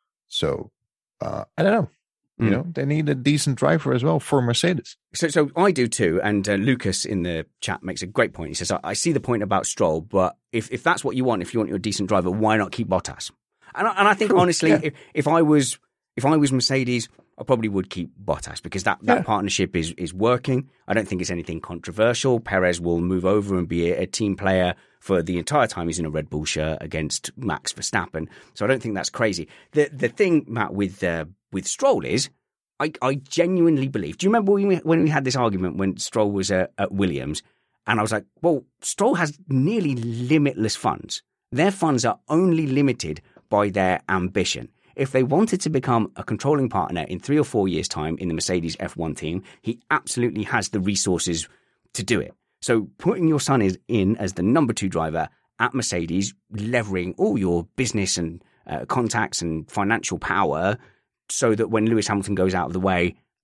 H: So uh, I don't know. You know, they need a decent driver as well for Mercedes.
E: So so I do too. And uh, Lucas in the chat makes a great point. He says, I, I see the point about Stroll, but if, if that's what you want, if you want your decent driver, why not keep Bottas? And I, and I think, True. honestly, yeah. if, if I was if I was Mercedes, I probably would keep Bottas because that, that yeah. partnership is, is working. I don't think it's anything controversial. Perez will move over and be a, a team player for the entire time he's in a Red Bull shirt against Max Verstappen. So I don't think that's crazy. The the thing, Matt, with uh, with Stroll is, I, I genuinely believe. Do you remember when we, when we had this argument when Stroll was uh, at Williams? And I was like, well, Stroll has nearly limitless funds. Their funds are only limited by their ambition. If they wanted to become a controlling partner in three or four years' time in the Mercedes F one team, he absolutely has the resources to do it. So putting your son is in as the number two driver at Mercedes, leveraging all your business and uh, contacts and financial power so that when Lewis Hamilton goes out of the way,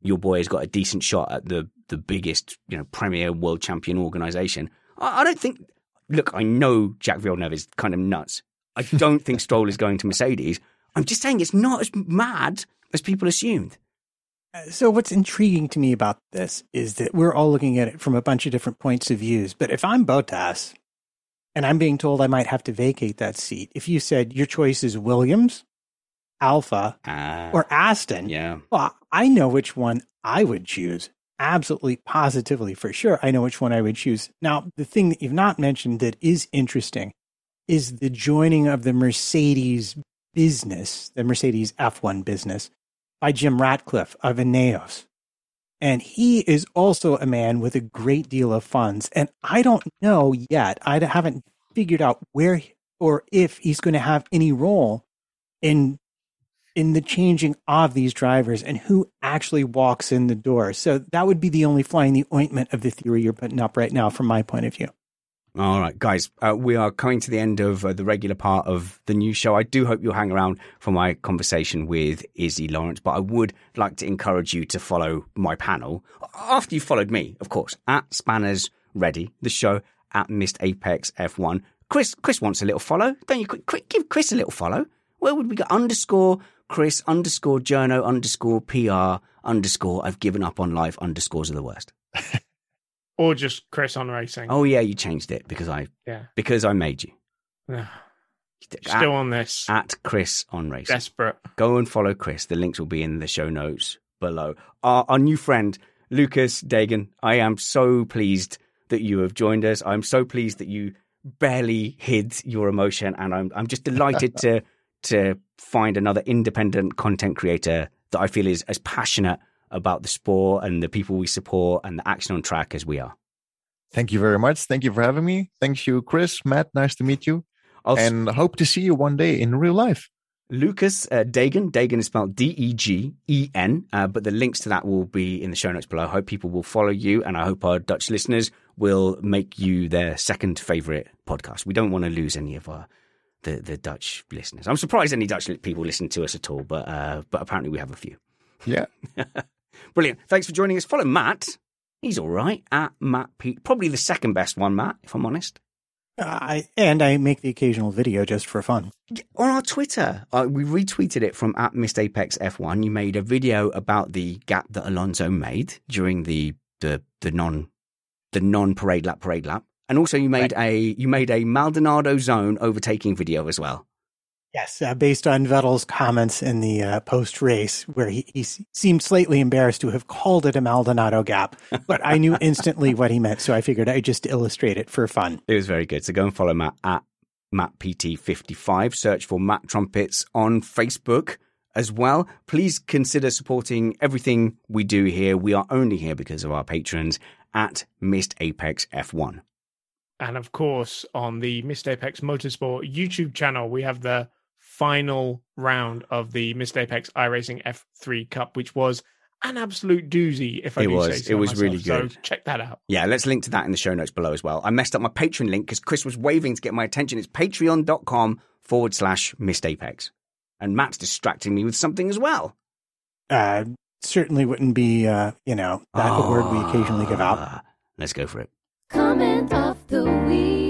E: your boy has got a decent shot at the, the biggest, you know, premier world champion organization. I, I don't think, look, I know Jacques Villeneuve is kind of nuts. I don't think Stroll is going to Mercedes. I'm just saying it's not as mad as people assumed.
F: So what's intriguing to me about this is that we're all looking at it from a bunch of different points of views. But if I'm Bottas and I'm being told I might have to vacate that seat, if you said your choice is Williams, Alpha, uh, or Aston,
E: yeah,
F: well, I know which one I would choose. Absolutely, positively, for sure. I know which one I would choose. Now, the thing that you've not mentioned that is interesting is the joining of the Mercedes business, the Mercedes F one business, by Jim Ratcliffe of Ineos. And he is also a man with a great deal of funds. And I don't know yet, I haven't figured out where or if he's going to have any role in in the changing of these drivers and who actually walks in the door. So that would be the only fly in the ointment of the theory you're putting up right now from my point of view.
E: All right, guys, uh, we are coming to the end of uh, the regular part of the news show. I do hope you'll hang around for my conversation with Izzy Lawrence, but I would like to encourage you to follow my panel after you've followed me, of course, at Spanners Ready, the show at Missed Apex F one. Chris, Chris wants a little follow, don't you? Quick, give Chris a little follow. Where would we go? Underscore Chris, underscore Journo, underscore P R, underscore I've given up on life, underscores are the worst.
G: Or just Chris on Racing.
E: Oh yeah, you changed it because I
G: yeah
E: because I made you.
G: Still
E: at,
G: on this.
E: At Chris on Racing.
G: Desperate.
E: Go and follow Chris. The links will be in the show notes below. Our, our new friend, Lucas Dagan, I am so pleased that you have joined us. I'm so pleased that you barely hid your emotion, and I'm I'm just delighted to to find another independent content creator that I feel is as passionate about the sport and the people we support and the action on track as we are.
H: Thank you very much. Thank you for having me. Thank you, Chris, Matt. Nice to meet you.
E: I'll
H: and s- hope to see you one day in real life.
E: Lucas uh, Dagan. Dagan is spelled D E G E N, uh, but the links to that will be in the show notes below. I hope people will follow you, and I hope our Dutch listeners will make you their second favorite podcast. We don't want to lose any of our the, the Dutch listeners. I'm surprised any Dutch people listen to us at all, but uh, but apparently we have a few.
H: Yeah.
E: Brilliant. Thanks for joining us. Follow Matt. He's all right. At Matt Pete. Probably the second best one, Matt, if I'm honest.
F: Uh, I, and I make the occasional video just for fun.
E: On our Twitter, uh, we retweeted it from at Missed Apex F one. You made a video about the gap that Alonso made during the the, the non the non parade lap parade lap. And also you made right. a you made a Maldonado zone overtaking video as well.
F: Yes, uh, based on Vettel's comments in the uh, post-race, where he, he seemed slightly embarrassed to have called it a Maldonado gap, but I knew instantly what he meant, so I figured I'd just illustrate it for fun.
E: It was very good. So go and follow Matt at Matt P T fifty-five. Search for Matt Trumpets on Facebook as well. Please consider supporting everything we do here. We are only here because of our patrons at Missed Apex F one.
G: And of course, on the Missed Apex Motorsport YouTube channel, we have the final round of the Missed Apex iRacing F three Cup, which was an absolute doozy, if I
E: it
G: do
E: was.
G: say so
E: It was
G: myself.
E: really good.
G: So check that out.
E: Yeah, let's link to that in the show notes below as well. I messed up my Patreon link because Chris was waving to get my attention. It's patreon.com forward slash Missed Apex. And Matt's distracting me with something as well.
F: Uh, certainly wouldn't be, uh, you know, that oh, the word we occasionally give out.
E: Let's go for it.
I: Comment of the week.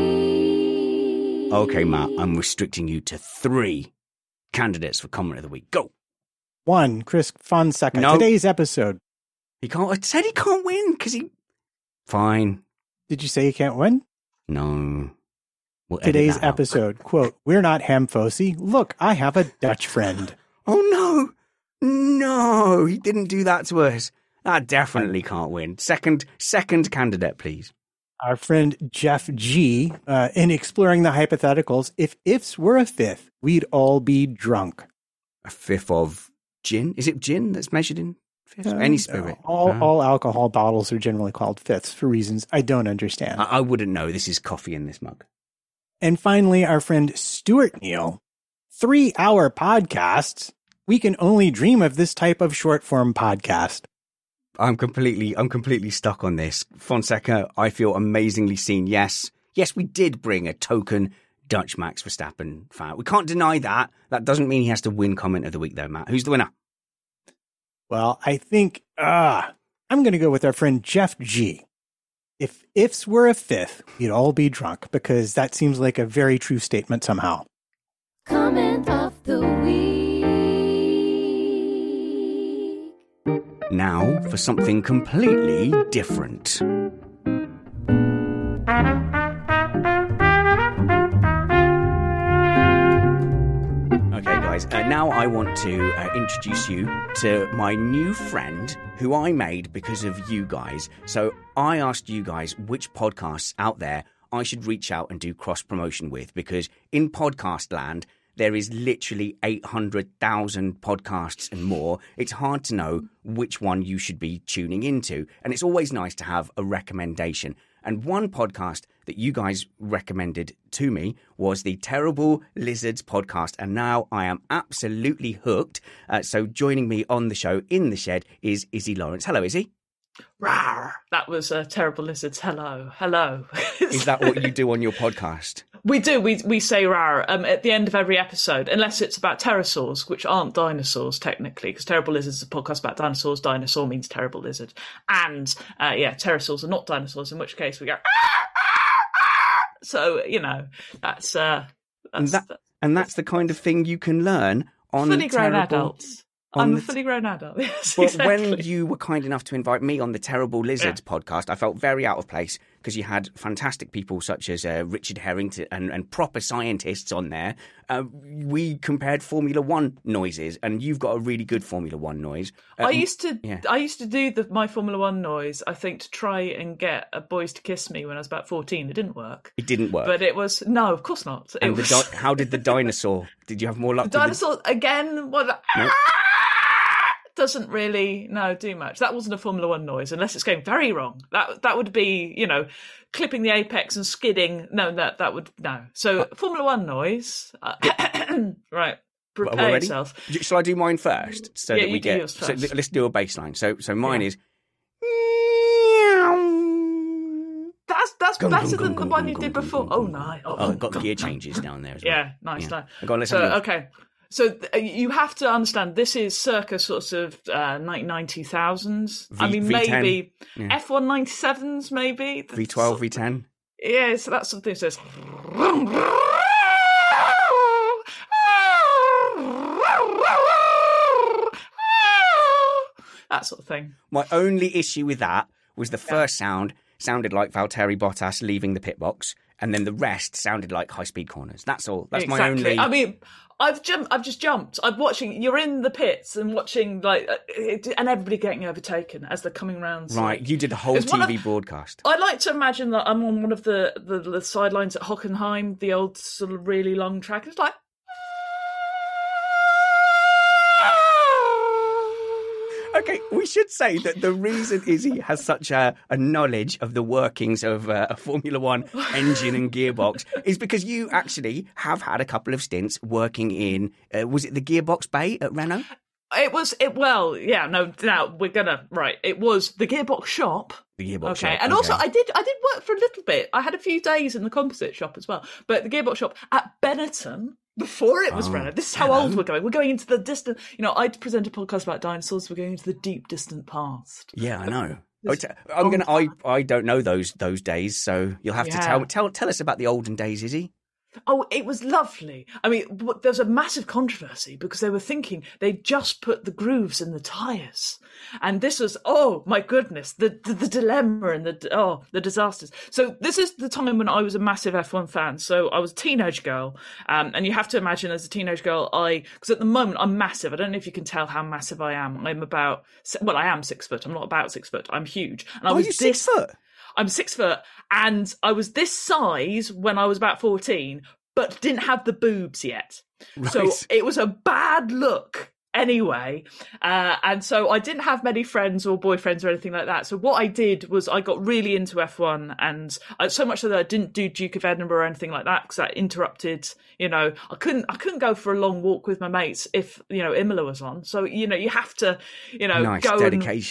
E: Okay, Matt, I'm restricting you to three candidates for comment of the week. Go.
F: One, Chris Fonseca.
E: No.
F: Today's episode.
E: He can't. I said he can't win because he. Fine.
F: Did you say he can't win?
E: No. We'll
F: Today's episode, quote, "We're not Hamfosi. Look, I have a Dutch friend."
E: Oh, no. No, he didn't do that to us. That definitely can't win. Second, second candidate, please.
F: Our friend Jeff G, uh, in exploring the hypotheticals, if ifs were a fifth, we'd all be drunk.
E: A fifth of gin? Is it gin that's measured in fifths?
F: Uh,
E: Any spirit?
F: All,
E: uh,
F: all alcohol bottles are generally called fifths for reasons I don't understand.
E: I, I wouldn't know. This is coffee in this mug.
F: And finally, our friend Stuart Neal. Three-hour podcasts. We can only dream of this type of short-form podcast.
E: I'm completely, I'm completely stuck on this. Fonseca, I feel amazingly seen. Yes, yes, we did bring a token Dutch Max Verstappen fan. We can't deny that. That doesn't mean he has to win comment of the week, though, Matt. Who's the winner?
F: Well, I think uh, I'm going to go with our friend Jeff G. If ifs were a fifth, we'd all be drunk, because that seems like a very true statement somehow.
I: Comment of the week.
E: Now for something completely different. Okay, guys, uh, now I want to uh, introduce you to my new friend who I made because of you guys. So I asked you guys which podcasts out there I should reach out and do cross-promotion with, because in podcast land, there is literally eight hundred thousand podcasts and more. It's hard to know which one you should be tuning into. And it's always nice to have a recommendation. And one podcast that you guys recommended to me was the Terrible Lizards podcast. And now I am absolutely hooked. Uh, so joining me on the show in the shed is Izzy Lawrence. Hello, Izzy.
J: Rawr. That was uh, Terrible Lizards. Hello. Hello.
E: Is that what you do on your podcast?
J: We do. We we say rawr um, at the end of every episode, unless it's about pterosaurs, which aren't dinosaurs technically, because Terrible Lizards is a podcast about dinosaurs. Dinosaur means terrible lizard. And, uh, yeah, pterosaurs are not dinosaurs, in which case we go, ah, ah, ah. So, you know, that's... Uh, that's
E: and, that,
J: that's,
E: and that's the kind of thing you can learn on
J: fully grown
E: terrible...
J: adults. I'm a fully grown adult, yes,
E: But
J: exactly.
E: when you were kind enough to invite me on the Terrible Lizards yeah. podcast, I felt very out of place, because you had fantastic people such as uh, Richard Harrington and, and proper scientists on there. Uh, we compared Formula One noises, and you've got a really good Formula One noise. Uh,
J: I used to
E: yeah.
J: I used to do the, my Formula One noise, I think, to try and get a boys to kiss me when I was about fourteen. It didn't work.
E: It didn't work.
J: But it was, no, of course not. It
E: and
J: was...
E: the di- how did the dinosaur, did you have more luck?
J: The dinosaur, the... again, well,
E: no?
J: doesn't really no do much. That wasn't a Formula One noise, unless it's going very wrong. That that would be, you know, clipping the apex and skidding. No, that that would no. So uh, Formula One noise. Uh, right, prepare yourself.
E: Shall I do mine first, so
J: yeah,
E: that we
J: you
E: get?
J: Do yours first.
E: So let's do a baseline. So so mine
J: yeah.
E: is.
J: That's that's
E: gung,
J: better
E: gung,
J: than
E: gung,
J: the one
E: gung,
J: you
E: gung,
J: did
E: gung,
J: before.
E: gung,
J: Oh,
E: gung.
J: nice. Oh,
E: Oh, I've got
J: gung,
E: gear
J: gung.
E: changes down there as well.
J: Yeah, nice,
E: yeah.
J: nice.
E: Go on, let's
J: so
E: have a
J: okay. So th- you have to understand, this is circa sort of uh, ninety thousands. I mean,
E: V ten.
J: maybe
E: yeah.
J: F one ninety-sevens, maybe.
E: V twelve, V ten.
J: Yeah, so that's something that says... that sort of thing.
E: My only issue with that was the first yeah. sound sounded like Valtteri Bottas leaving the pit box, and then the rest sounded like high-speed corners. That's all. That's
J: exactly.
E: my only...
J: I mean, I've jumped. I've just jumped. I'm watching. You're in the pits and watching, like, it, and everybody getting overtaken as they're coming round.
E: Right,
J: like,
E: you did a whole T V of, broadcast.
J: I like to imagine that I'm on one of the, the, the sidelines at Hockenheim, the old sort of really long track. It's like...
E: Okay, we should say that the reason Izzy has such a, a knowledge of the workings of uh, a Formula One engine and gearbox is because you actually have had a couple of stints working in, uh, was it the gearbox bay at Renault?
J: It was, it. well, yeah, no, now we're going to, right, it was the gearbox shop.
E: The gearbox
J: okay.
E: shop.
J: And
E: okay.
J: also, I did I did work for a little bit. I had a few days in the composite shop as well. But the gearbox shop at Benetton, before it was
E: oh,
J: Renault. This is how
E: hello.
J: old we're going. We're going into the distant... You know, I'd present a podcast about dinosaurs. We're going into the deep, distant past.
E: Yeah, I know. I'm gonna. I I don't know those those days, so you'll have
J: Yeah.
E: to tell tell tell us about the olden days, Izzy.
J: Oh, it was lovely. I mean, w- there was a massive controversy because they were thinking they just put the grooves in the tyres. And this was, oh, my goodness, the, the the dilemma and the, oh, the disasters. So this is the time when I was a massive F one fan. So I was a teenage girl. Um, and you have to imagine as a teenage girl, I, because at the moment I'm massive. I don't know if you can tell how massive I am. I'm about, well, I am six foot. I'm not about six foot. I'm huge. And I
E: Oh,
J: was
E: you
J: this,
E: six foot?
J: I'm six foot, and I was this size when I was about fourteen, but didn't have the boobs yet.
E: Right.
J: So it was a bad look anyway. Uh, and so I didn't have many friends or boyfriends or anything like that. So what I did was I got really into F one, and I, so much so that I didn't do Duke of Edinburgh or anything like that because that interrupted, you know, I couldn't, I couldn't go for a long walk with my mates if, you know, Imola was on. So, you know, you have to, you know,
E: Nice
J: go
E: dedication.
J: And,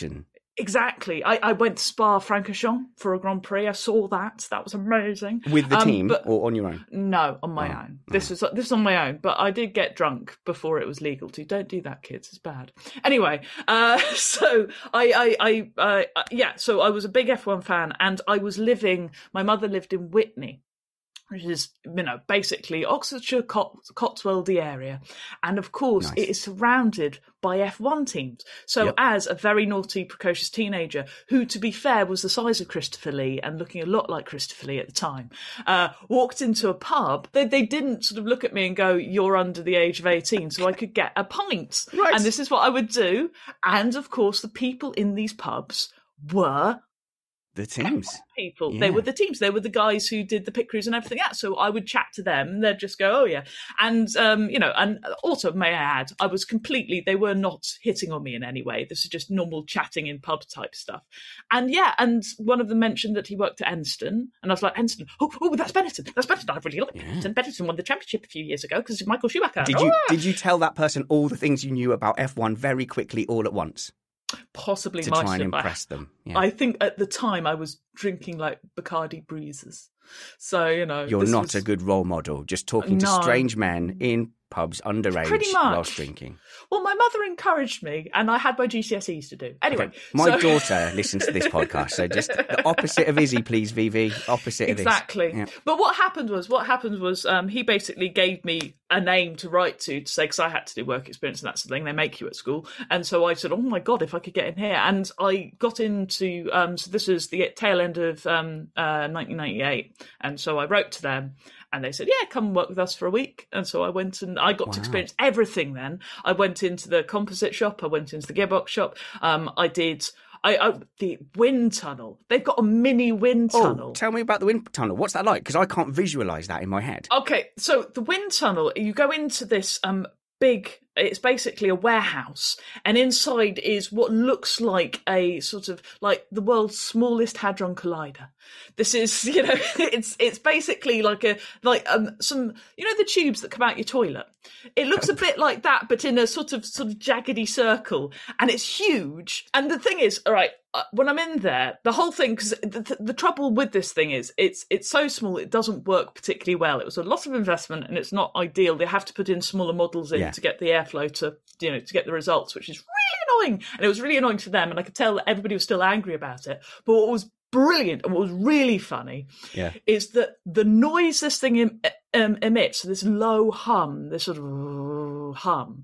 J: Exactly. I, I went to Spa-Francorchamps for a Grand Prix. I saw that. That was amazing.
E: With the
J: Um,
E: team
J: but-
E: or on your own?
J: No, on my
E: Oh,
J: own. This was this was on my own, but I did get drunk before it was legal to. Don't do that, kids. It's bad. Anyway, uh, so I, I, I, uh, yeah. So I was a big F one fan, and I was living. My mother lived in Whitney, which is, you know, basically Oxfordshire, Cot- Cotswoldy area. And of course,
E: Nice.
J: it is surrounded by F one teams. So
E: Yep.
J: as a very naughty, precocious teenager, who, to be fair, was the size of Christopher Lee and looking a lot like Christopher Lee at the time, uh, walked into a pub, they, they didn't sort of look at me and go, you're under the age of eighteen, so I could get a pint.
E: Right.
J: And this is what I would do. And of course, the people in these pubs were
E: The teams.
J: people.
E: Yeah.
J: They were the teams. They were the guys who did the pit crews and everything else. So I would chat to them and they'd just go, oh yeah. And, um, you know, and also may I add, I was completely, they were not hitting on me in any way. This is just normal chatting in pub type stuff. And yeah, and one of them mentioned that he worked at Enston. And I was like, Enston, oh, oh that's Benetton. That's Benetton. I really like Benetton. Benetton won the championship a few years ago because of Michael Schumacher.
E: Did you
J: Oh,
E: did you tell that person all the things you knew about F one very quickly all at once
J: possibly
E: to
J: might
E: try and
J: have. I-
E: impress them? Yeah.
J: I think at the time I was drinking like Bacardi breezes. So, you know.
E: You're
J: this
E: not
J: was-
E: a good role model, just talking to
J: No.
E: strange men in pubs underage
J: Pretty much.
E: whilst drinking.
J: Well, my mother encouraged me, and I had my G C S Es to do. Anyway,
E: Okay. My
J: so-
E: daughter listens to this podcast, so just the opposite of Izzy, please, Vivi. Opposite
J: exactly.
E: of this. Yeah.
J: But what happened was, what happened was, um, he basically gave me a name to write to to say, because I had to do work experience and that sort of thing. They make you at school, and so I said, oh my god, if I could get in here, and I got into. Um, so this was the tail end of um, uh, nineteen ninety-eight, and so I wrote to them. And they said, yeah, come and work with us for a week. And so I went and I got
E: Wow.
J: to experience everything then. I went into the composite shop. I went into the gearbox shop. Um, I did I, I the wind tunnel. They've got a mini wind
E: Oh,
J: tunnel.
E: tell me about the wind tunnel. What's that like? Because I can't visualise that in my head.
J: Okay, so the wind tunnel, you go into this um big, it's basically a warehouse, and inside is what looks like a sort of like the world's smallest hadron collider. This is, you know, it's it's basically like a like um some, you know, the tubes that come out your toilet. It looks a bit like that, but in a sort of sort of jaggedy circle, and it's huge. And the thing is, all right, uh, when I'm in there, the whole thing, because the, the, the trouble with this thing is it's it's so small, it doesn't work particularly well. It was a lot of investment, and it's not ideal. They have to put in smaller models in
E: Yeah.
J: to get the airflow to, you know, to get the results, which is really annoying. And it was really annoying for them, and I could tell that everybody was still angry about it. But what was brilliant and what was really funny
E: Yeah.
J: is that the noise this thing em- um, emits, so this low hum, this sort of hum,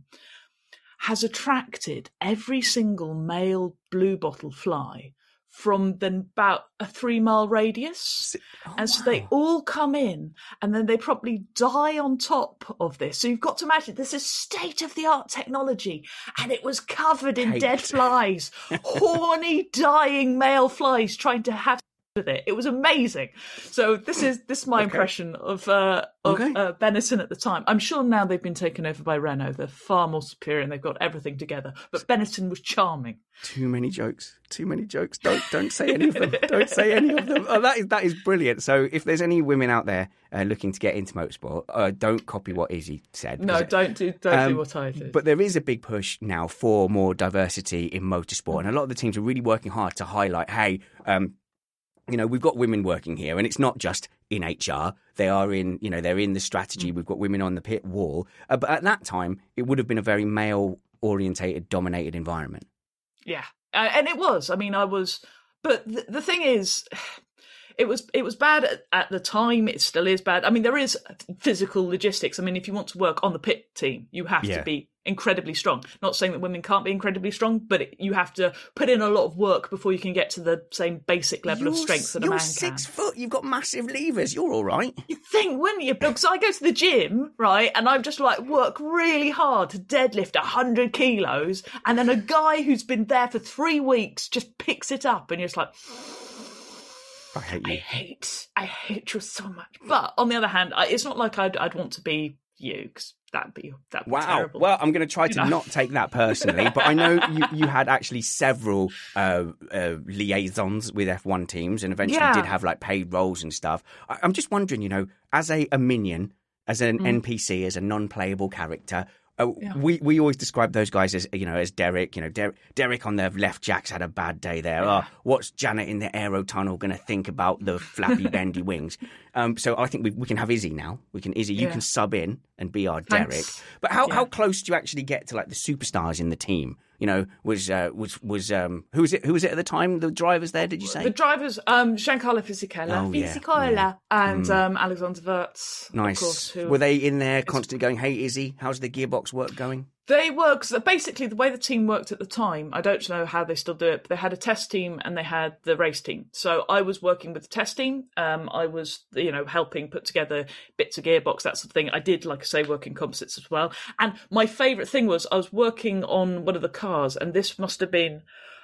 J: has attracted every single male blue bottle fly from then about a three mile radius.
E: Oh,
J: and so they
E: wow.
J: all come in and then they probably die on top of this. So you've got to imagine this is state of the art technology, and it was covered in
E: Caked.
J: dead flies, horny, dying male flies trying to have with it. It was amazing. So this is this is my
E: Okay.
J: impression of uh, of
E: Okay.
J: uh, Benetton at the time. I'm sure now they've been taken over by Renault. They're far more superior and they've got everything together. But Benetton was charming.
E: Too many jokes. Too many jokes. Don't don't say any of them. Don't say any of them. Oh, that is that is brilliant. So if there's any women out there uh, looking to get into motorsport, uh, don't copy what Izzy said.
J: No,
E: because-
J: don't do don't
E: Um,
J: do what I did.
E: But there is a big push now for more diversity in motorsport, and a lot of the teams are really working hard to highlight, hey, um, you know, we've got women working here, and it's not just in H R. They are in, you know, they're in the strategy. We've got women on the pit wall. Uh, but at that time, it would have been a very male-orientated, dominated environment.
J: Yeah, uh, and it was. I mean, I was. But the, the thing is, it was it was bad at, at the time. It still is bad. I mean, there is physical logistics. I mean, if you want to work on the pit team, you have
E: Yeah.
J: to be incredibly strong. Not saying that women can't be incredibly strong, but it, you have to put in a lot of work before you can get to the same basic level of
E: You're
J: strength
E: s-
J: that a
E: you're
J: man
E: six
J: can.
E: foot. You've got massive levers. You're all right.
J: You think, wouldn't you? Because I go to the gym, right, and I'm just like work really hard to deadlift one hundred kilos, and then a guy who's been there for three weeks just picks it up, and you're just like,
E: I hate
J: I
E: you.
J: hate, I hate you so much. But on the other hand, I, it's not like I'd, I'd want to be you, because that'd be that'd be
E: Wow.
J: terrible.
E: Well, I'm going to try to
J: You know?
E: not take that personally, but I know you, you had actually several uh, uh, liaisons with F one teams, and eventually
J: Yeah.
E: did have like paid roles and stuff. I, I'm just wondering, you know, as a, a minion, as an
J: Mm.
E: N P C, as a non-playable character, Uh,
J: Yeah.
E: We we always describe those guys as you know as Derek. You know, Der- Derek on the left jack's had a bad day there.
J: Yeah.
E: Oh, what's Janet in the aero tunnel going to think about the flappy bendy wings? Um, so I think we we can have Izzy now. We can Izzy. You
J: Yeah.
E: can sub in and be our
J: Thanks.
E: Derek. But how,
J: Yeah.
E: how close do you actually get to like the superstars in the team? You know, was uh, was was um who was it? Who was it at the time? The drivers there? Did you say
J: The drivers, um, Giancarlo Fisichella,
E: Oh, yeah,
J: Fisichella,
E: yeah.
J: and
E: Mm.
J: um, Alexander Wirtz.
E: Nice.
J: Of course, who
E: Were they in there constantly going, "Hey Izzy, how's the gearbox work going?"
J: They were, cause basically the way the team worked at the time, I don't know how they still do it, but they had a test team and they had the race team. So I was working with the test team. Um, I was, you know, helping put together bits of gearbox, that sort of thing. I did, like I say, work in composites as well. And my favourite thing was I was working on one of the cars, and this must have been,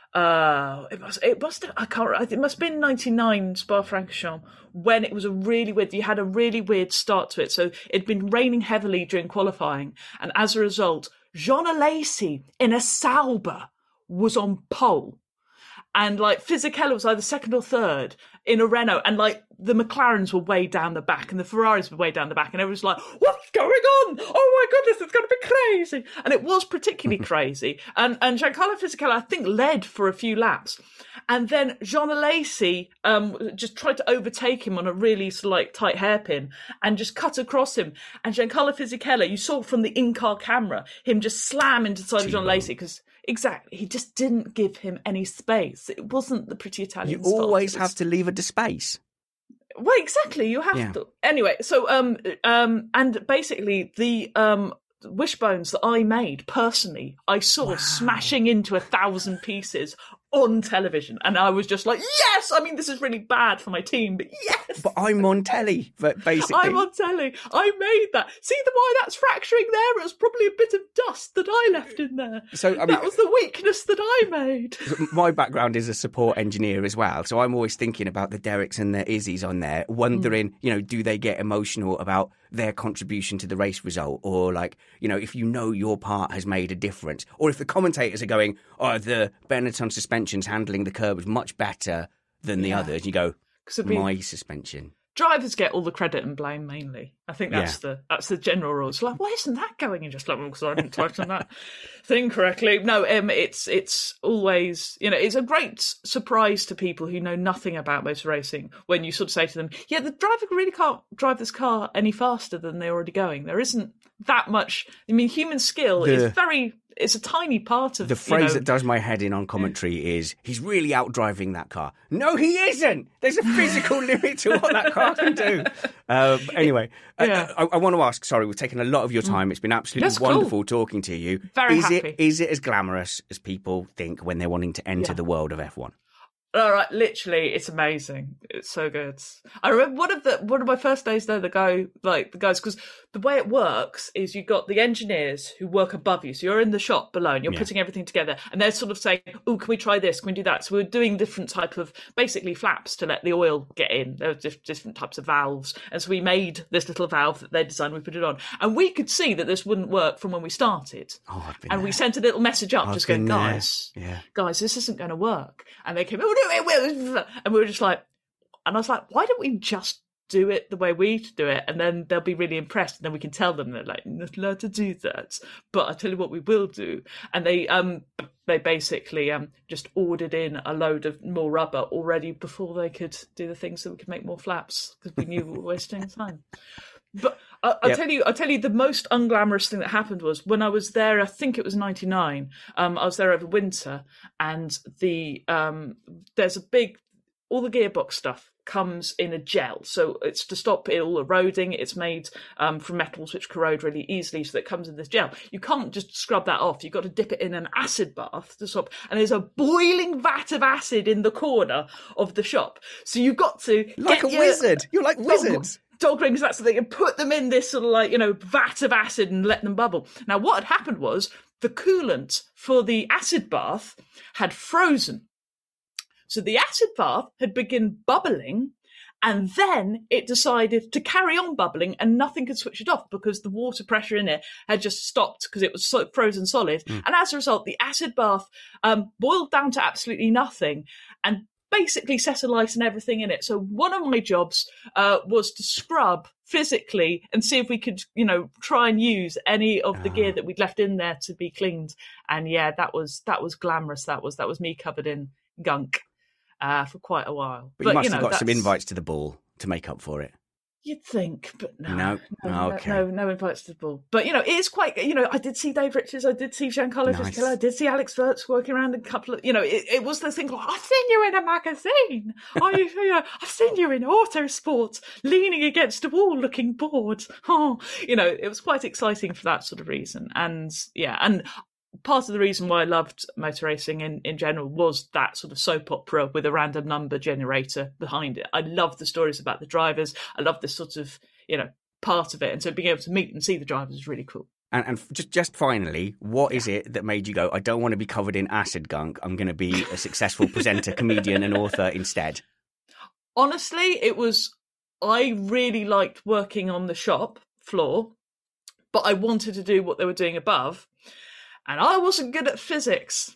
J: uh, it must, it must have, I can't, it must have been ninety-nine Spa-Francorchamps, when it was a really weird, you had a really weird start to it. So it'd been raining heavily during qualifying. And as a result, Jean Alesi in a Sauber was on pole. And like Fisichella was either second or third in a Renault. And like the McLarens were way down the back and the Ferraris were way down the back. And everyone was like, what's going on? Oh my goodness, it's going to be crazy. And it was particularly crazy. And, and Giancarlo Fisichella, I think, led for a few laps. And then Jean Alesi um, just tried to overtake him on a really sort of like tight hairpin and just cut across him. And Giancarlo Fisichella, you saw from the in-car camera, him just slam into the side of Jean Alesi because exactly, he just didn't give him any space. It wasn't the pretty Italian
E: You
J: style.
E: always
J: It was-
E: have to leave a space.
J: Well, exactly. You have
E: Yeah.
J: to. Anyway, so um um and basically the um wishbones that I made personally, I saw smashing into a thousand pieces on television, and I was just like, yes. I mean, this is really bad for my team, but yes.
E: But I'm on telly, but basically.
J: I'm on telly. I made that. See the why that's fracturing there? It was probably a bit of dust that I left in there.
E: So, I mean-
J: that was the weakness that I made.
E: My background is a support engineer as well, so I'm always thinking about the Dereks and the Izzies on there, wondering, you know, do they get emotional about their contribution to the race result, or like, you know, if you know your part has made a difference, or if the commentators are going, oh, the Benetton suspension's handling the curb was much better than the
J: Yeah.
E: others, you go,
J: 'Cause it'd be-
E: my suspension.
J: Drivers get all the credit and blame mainly. I think that's
E: Yeah.
J: the that's the general rule. It's like, why isn't that going? And just like, well, because I didn't tighten that thing correctly. No, um, it's it's always, you know, it's a great s- surprise to people who know nothing about motor racing when you sort of say to them, yeah, the driver really can't drive this car any faster than they're already going. There isn't that much. I mean, human skill
E: The-
J: is very. It's a tiny part of
E: The
J: you
E: phrase
J: know,
E: that does my head in on commentary is, he's really outdriving that car. No, he isn't. There's a physical limit to what that car can do. Uh, but anyway,
J: Yeah.
E: I, I, I want to ask, sorry, we've taken a lot of your time. It's been absolutely
J: That's cool.
E: wonderful talking to you.
J: Very
E: is
J: happy.
E: It, is it as glamorous as people think when they're wanting to enter
J: Yeah.
E: the world of F one?
J: All right, literally, it's amazing. It's so good. I remember one of the one of my first days there. The guy, like the guys, because the way it works is you've got the engineers who work above you. So you're in the shop below, and you're
E: Yeah.
J: putting everything together, and they're sort of saying, "Oh, can we try this? Can we do that?" So we're doing different type of basically flaps to let the oil get in. There were diff- different types of valves, and so we made this little valve that they designed. We put it on, and we could see that this wouldn't work from when we started.
E: Oh, I've been
J: And we
E: there.
J: sent a little message up,
E: I've
J: just going,
E: been there.
J: guys,
E: Yeah.
J: guys, this isn't going to work. And they came, oh, no, it will. And we were just like, and I was like, why don't we just do it the way we do it? And then they'll be really impressed. And then we can tell them they're like, not allowed to do that. But I tell you what we will do. And they, um, they basically um just ordered in a load of more rubber already before they could do the things so we could make more flaps because we knew we were wasting time. But I, I'll
E: Yep.
J: tell you, I'll tell you, the most unglamorous thing that happened was when I was there. I think it was ninety-nine. Um, I was there over winter, and the um, there's a big, all the gearbox stuff comes in a gel, so it's to stop it all eroding. It's made um, from metals which corrode really easily, so that it comes in this gel. You can't just scrub that off. You've got to dip it in an acid bath to stop. And there's a boiling vat of acid in the corner of the shop, so you've got to
E: Like
J: get
E: a
J: your-
E: wizard. You're like wizards.
J: dog rings, that so they can put them in this sort of like, you know, vat of acid and let them bubble. Now, what had happened was the coolant for the acid bath had frozen. So the acid bath had begun bubbling, and then it decided to carry on bubbling, and nothing could switch it off because the water pressure in it had just stopped because it was so frozen solid. And as a result, the acid bath um, boiled down to absolutely nothing. And basically set alight and everything in it. So one of my jobs uh, was to scrub physically and see if we could, you know, try and use any of the
E: Ah.
J: gear that we'd left in there to be cleaned. And yeah, that was that was glamorous. That was that was me covered in gunk uh, for quite a while.
E: But, you must
J: know,
E: have got some
J: that's-
E: invites to the ball to make up for it.
J: You'd think, but no,
E: No?
J: no,
E: Okay.
J: no, no invites to the ball. But you know, it is quite. You know, I did see Dave Richards, I did see Giancarlo
E: Nice.
J: Fisichella, I did see Alex Verts working around a couple of. You know, it, it was the thing. Like, I've seen you in a magazine. I, you know, I've seen you in Autosport, leaning against a wall, looking bored. Oh, you know, it was quite exciting for that sort of reason. And yeah, and part of the reason why I loved motor racing in, in general was that sort of soap opera with a random number generator behind it. I love the stories about the drivers. I love this sort of, you know, part of it. And so being able to meet and see the drivers is really cool.
E: And, and just just finally, what is it that made you go, I don't want to be covered in acid gunk. I'm going to be a successful presenter, comedian and author instead?
J: Honestly, it was, I really liked working on the shop floor, but I wanted to do what they were doing above. And I wasn't good at physics.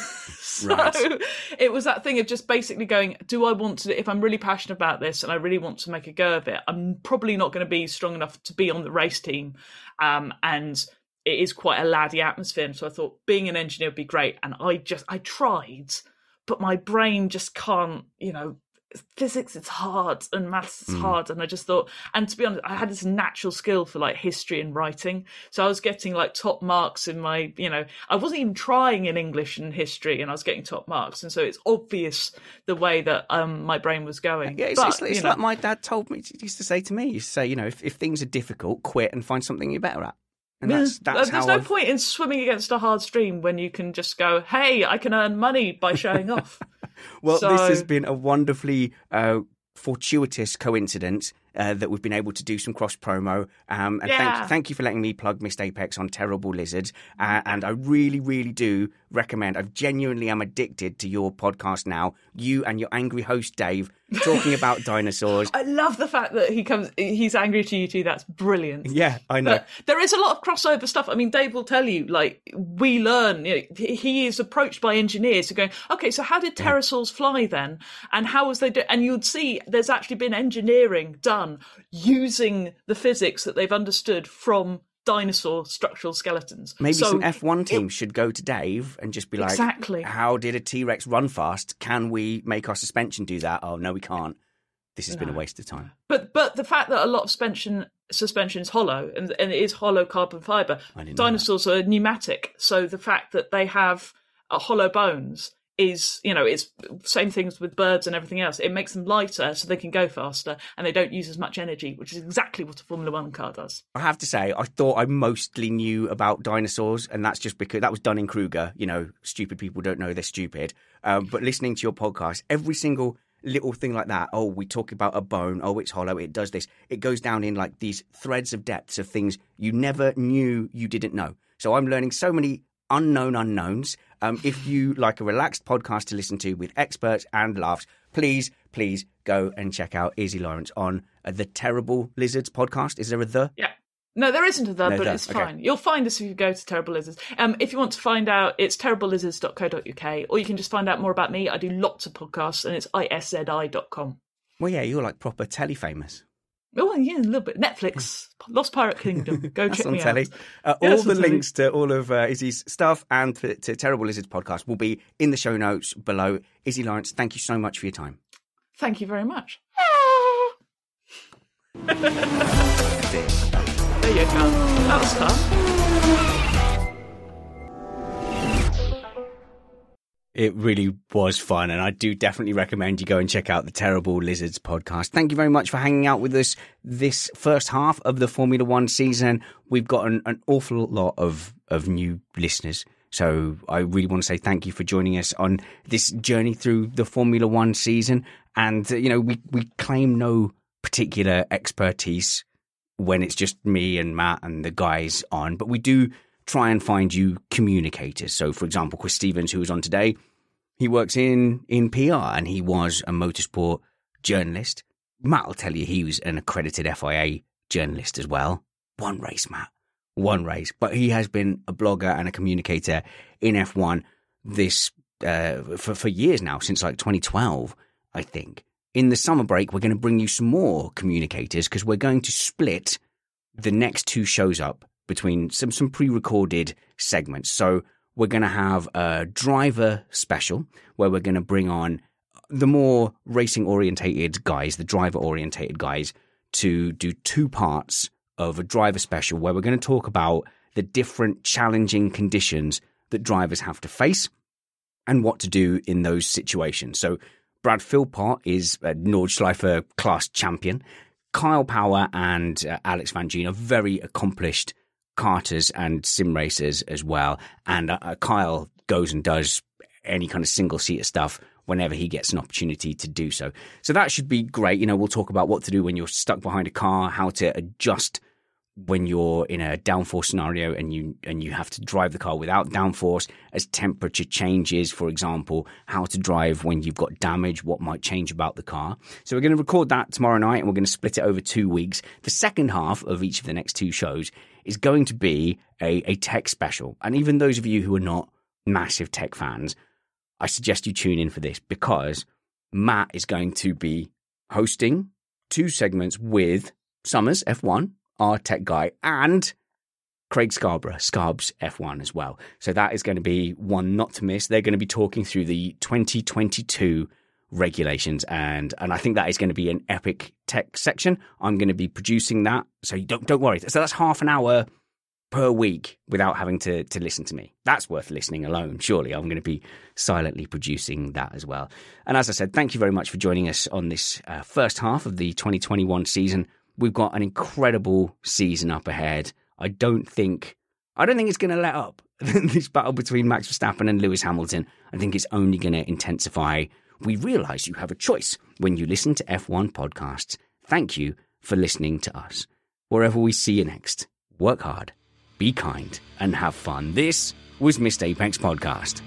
J: so
E: Right.
J: it was that thing of just basically going, do I want to, if I'm really passionate about this and I really want to make a go of it, I'm probably not going to be strong enough to be on the race team. Um, and it is quite a laddie atmosphere. So I thought being an engineer would be great. And I just, I tried, but my brain just can't, you know, physics is hard and maths is
E: Mm.
J: hard. And I just thought, and to be honest, I had this natural skill for like history and writing. So I was getting like top marks in my, you know, I wasn't even trying in English and history and I was getting top marks. And so it's obvious the way that um, my brain was going.
E: Yeah, it's,
J: But,
E: it's, it's
J: you know,
E: like my dad told me, he used to say to me, he used to say, you know, if, if things are difficult, quit and find something you're better at. And that's,
J: yeah,
E: that's
J: there's
E: how
J: no
E: I've...
J: point in swimming against a hard stream when you can just go, hey, I can earn money by showing off.
E: Well,
J: So-
E: this has been a wonderfully uh, fortuitous coincidence uh, that we've been able to do some cross promo. Um, and
J: Yeah.
E: thank, thank you for letting me plug Missed Apex on Terrible Lizards. Uh, and I really, really do recommend, I genuinely am addicted to your podcast now. You and your angry host, Dave, talking about dinosaurs.
J: I love the fact that he comes, he's angry to you too. That's brilliant.
E: Yeah, I know.
J: But there is a lot of crossover stuff. I mean, Dave will tell you, like, we learn, you know, he- he is approached by engineers who go, okay, so how did pterosaurs fly then? And how was they do? And you'd see there's actually been engineering done using the physics that they've understood from dinosaur structural skeletons.
E: Maybe
J: So
E: some F one
J: it-
E: teams should go to Dave and just be like,
J: Exactly.
E: how did a T-Rex run fast? Can we make our suspension do that? Oh, no, we can't. This has been a
J: No.
E: waste of time.
J: But but the fact that a lot of suspension suspension is hollow and, and it is hollow carbon fibre,
E: I didn't know
J: dinosaurs are pneumatic. So the fact that they have uh, hollow bones is, you know, it's same things with birds and everything else. It makes them lighter so they can go faster and they don't use as much energy, which is exactly what a Formula One car does.
E: I have to say, I thought I mostly knew about dinosaurs, and that's just because that was Dunning-Kruger. You know, stupid people don't know they're stupid. Um, but listening to your podcast, every single little thing like that, oh, we talk about a bone, oh, it's hollow, it does this. It goes down in like these threads of depths of things you never knew you didn't know. So I'm learning so many unknown unknowns. Um, if you like a relaxed podcast to listen to with experts and laughs, please, please go and check out Izzy Lawrence on uh, the Terrible Lizards podcast. Is there a the?
J: Yeah. No, there isn't a the,
E: No,
J: but
E: the.
J: it's
E: Okay.
J: fine. You'll find us if you go to Terrible Lizards. Um, if you want to find out, it's terrible lizards dot co dot uk, or you can just find out more about me. I do lots of podcasts, and it's I S Z I dot com.
E: Well, yeah, you're like proper telly famous.
J: Oh, yeah, a little bit. Netflix, Lost Pirate Kingdom. Go
E: That's
J: check
E: on
J: me
E: telly.
J: out.
E: Uh,
J: Yeah,
E: all
J: that's
E: the
J: on telly.
E: links to all of uh, Izzy's stuff and to, to Terrible Lizards podcast will be in the show notes below. Izzy Lawrence, thank you so much for your time.
J: Thank you very much.
E: Dear.
J: There you go. That was fun.
E: It really was fun, and I do definitely recommend you go and check out the Terrible Lizards podcast. Thank you very much for hanging out with us this first half of the Formula One season. We've got an, an awful lot of, of new listeners, so I really want to say thank you for joining us on this journey through the Formula One season. And, uh, you know, we, we claim no particular expertise when it's just me and Matt and the guys on, but we do try and find you communicators. So, for example, Chris Stevens, who was on today, he works in, in P R and he was a motorsport journalist. Matt will tell you he was an accredited F I A journalist as well. One race, Matt. One race. But he has been a blogger and a communicator in F one this uh, for, for years now, since like twenty twelve. I think. In the summer break, we're going to bring you some more communicators because we're going to split the next two shows up between some, some pre-recorded segments. So we're going to have a driver special where we're going to bring on the more racing-orientated guys, the driver-orientated guys, to do two parts of a driver special where we're going to talk about the different challenging conditions that drivers have to face and what to do in those situations. So Brad Philpott is a Nordschleife class champion. Kyle Power and uh, Alex Van Gien are very accomplished karters and sim racers as well. And uh, Kyle goes and does any kind of single-seater stuff whenever he gets an opportunity to do so. So that should be great. You know, we'll talk about what to do when you're stuck behind a car, how to adjust when you're in a downforce scenario and you and you have to drive the car without downforce as temperature changes, for example, how to drive when you've got damage, what might change about the car. So we're going to record that tomorrow night and we're going to split it over two weeks. The second half of each of the next two shows is going to be a, a tech special. And even those of you who are not massive tech fans, I suggest you tune in for this because Matt is going to be hosting two segments with Summers, F one, our tech guy, and Craig Scarborough, Scarbs F one as well. So that is going to be one not to miss. They're going to be talking through the twenty twenty-two regulations, and and I think that is going to be an epic tech section. I'm going to be producing that, so you don't don't worry. So that's half an hour per week without having to to listen to me. That's worth listening alone, surely. I'm going to be silently producing that as well. And as I said, thank you very much for joining us on this uh, first half of the twenty twenty-one season. We've got an incredible season up ahead. I don't think I don't think it's going to let up. This battle between Max Verstappen and Lewis Hamilton, I think it's only going to intensify. We realize you have a choice when you listen to F one podcasts. Thank you for listening to us. Wherever we see you next, work hard, be kind, and have fun. This was Missed Apex Podcast.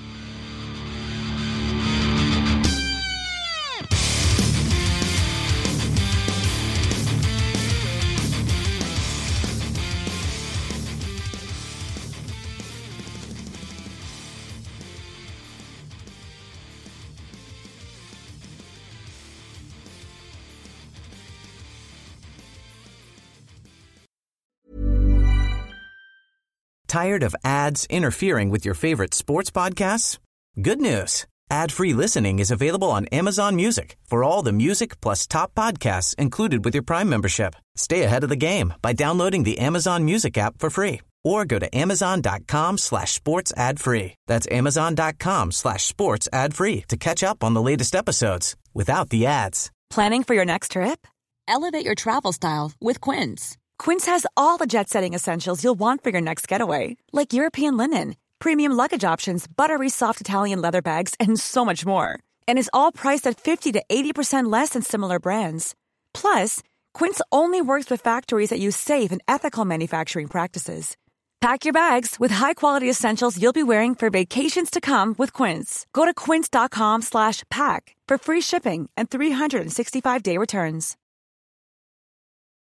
A: Tired of ads interfering with your favorite sports podcasts? Good news. Ad-free listening is available on Amazon Music for all the music plus top podcasts included with your Prime membership. Stay ahead of the game by downloading the Amazon Music app for free or go to amazon.com slash sports ad free. That's amazon.com slash sports ad free to catch up on the latest episodes without the ads.
C: Planning for your next trip?
K: Elevate your travel style with Quince.
C: Quince has all the jet-setting essentials you'll want for your next getaway, like European linen, premium luggage options, buttery soft Italian leather bags, and so much more. And is all priced at fifty to eighty percent less than similar brands. Plus, Quince only works with factories that use safe and ethical manufacturing practices. Pack your bags with high-quality essentials you'll be wearing for vacations to come with Quince. Go to quince.com slash pack for free shipping and three sixty-five day returns.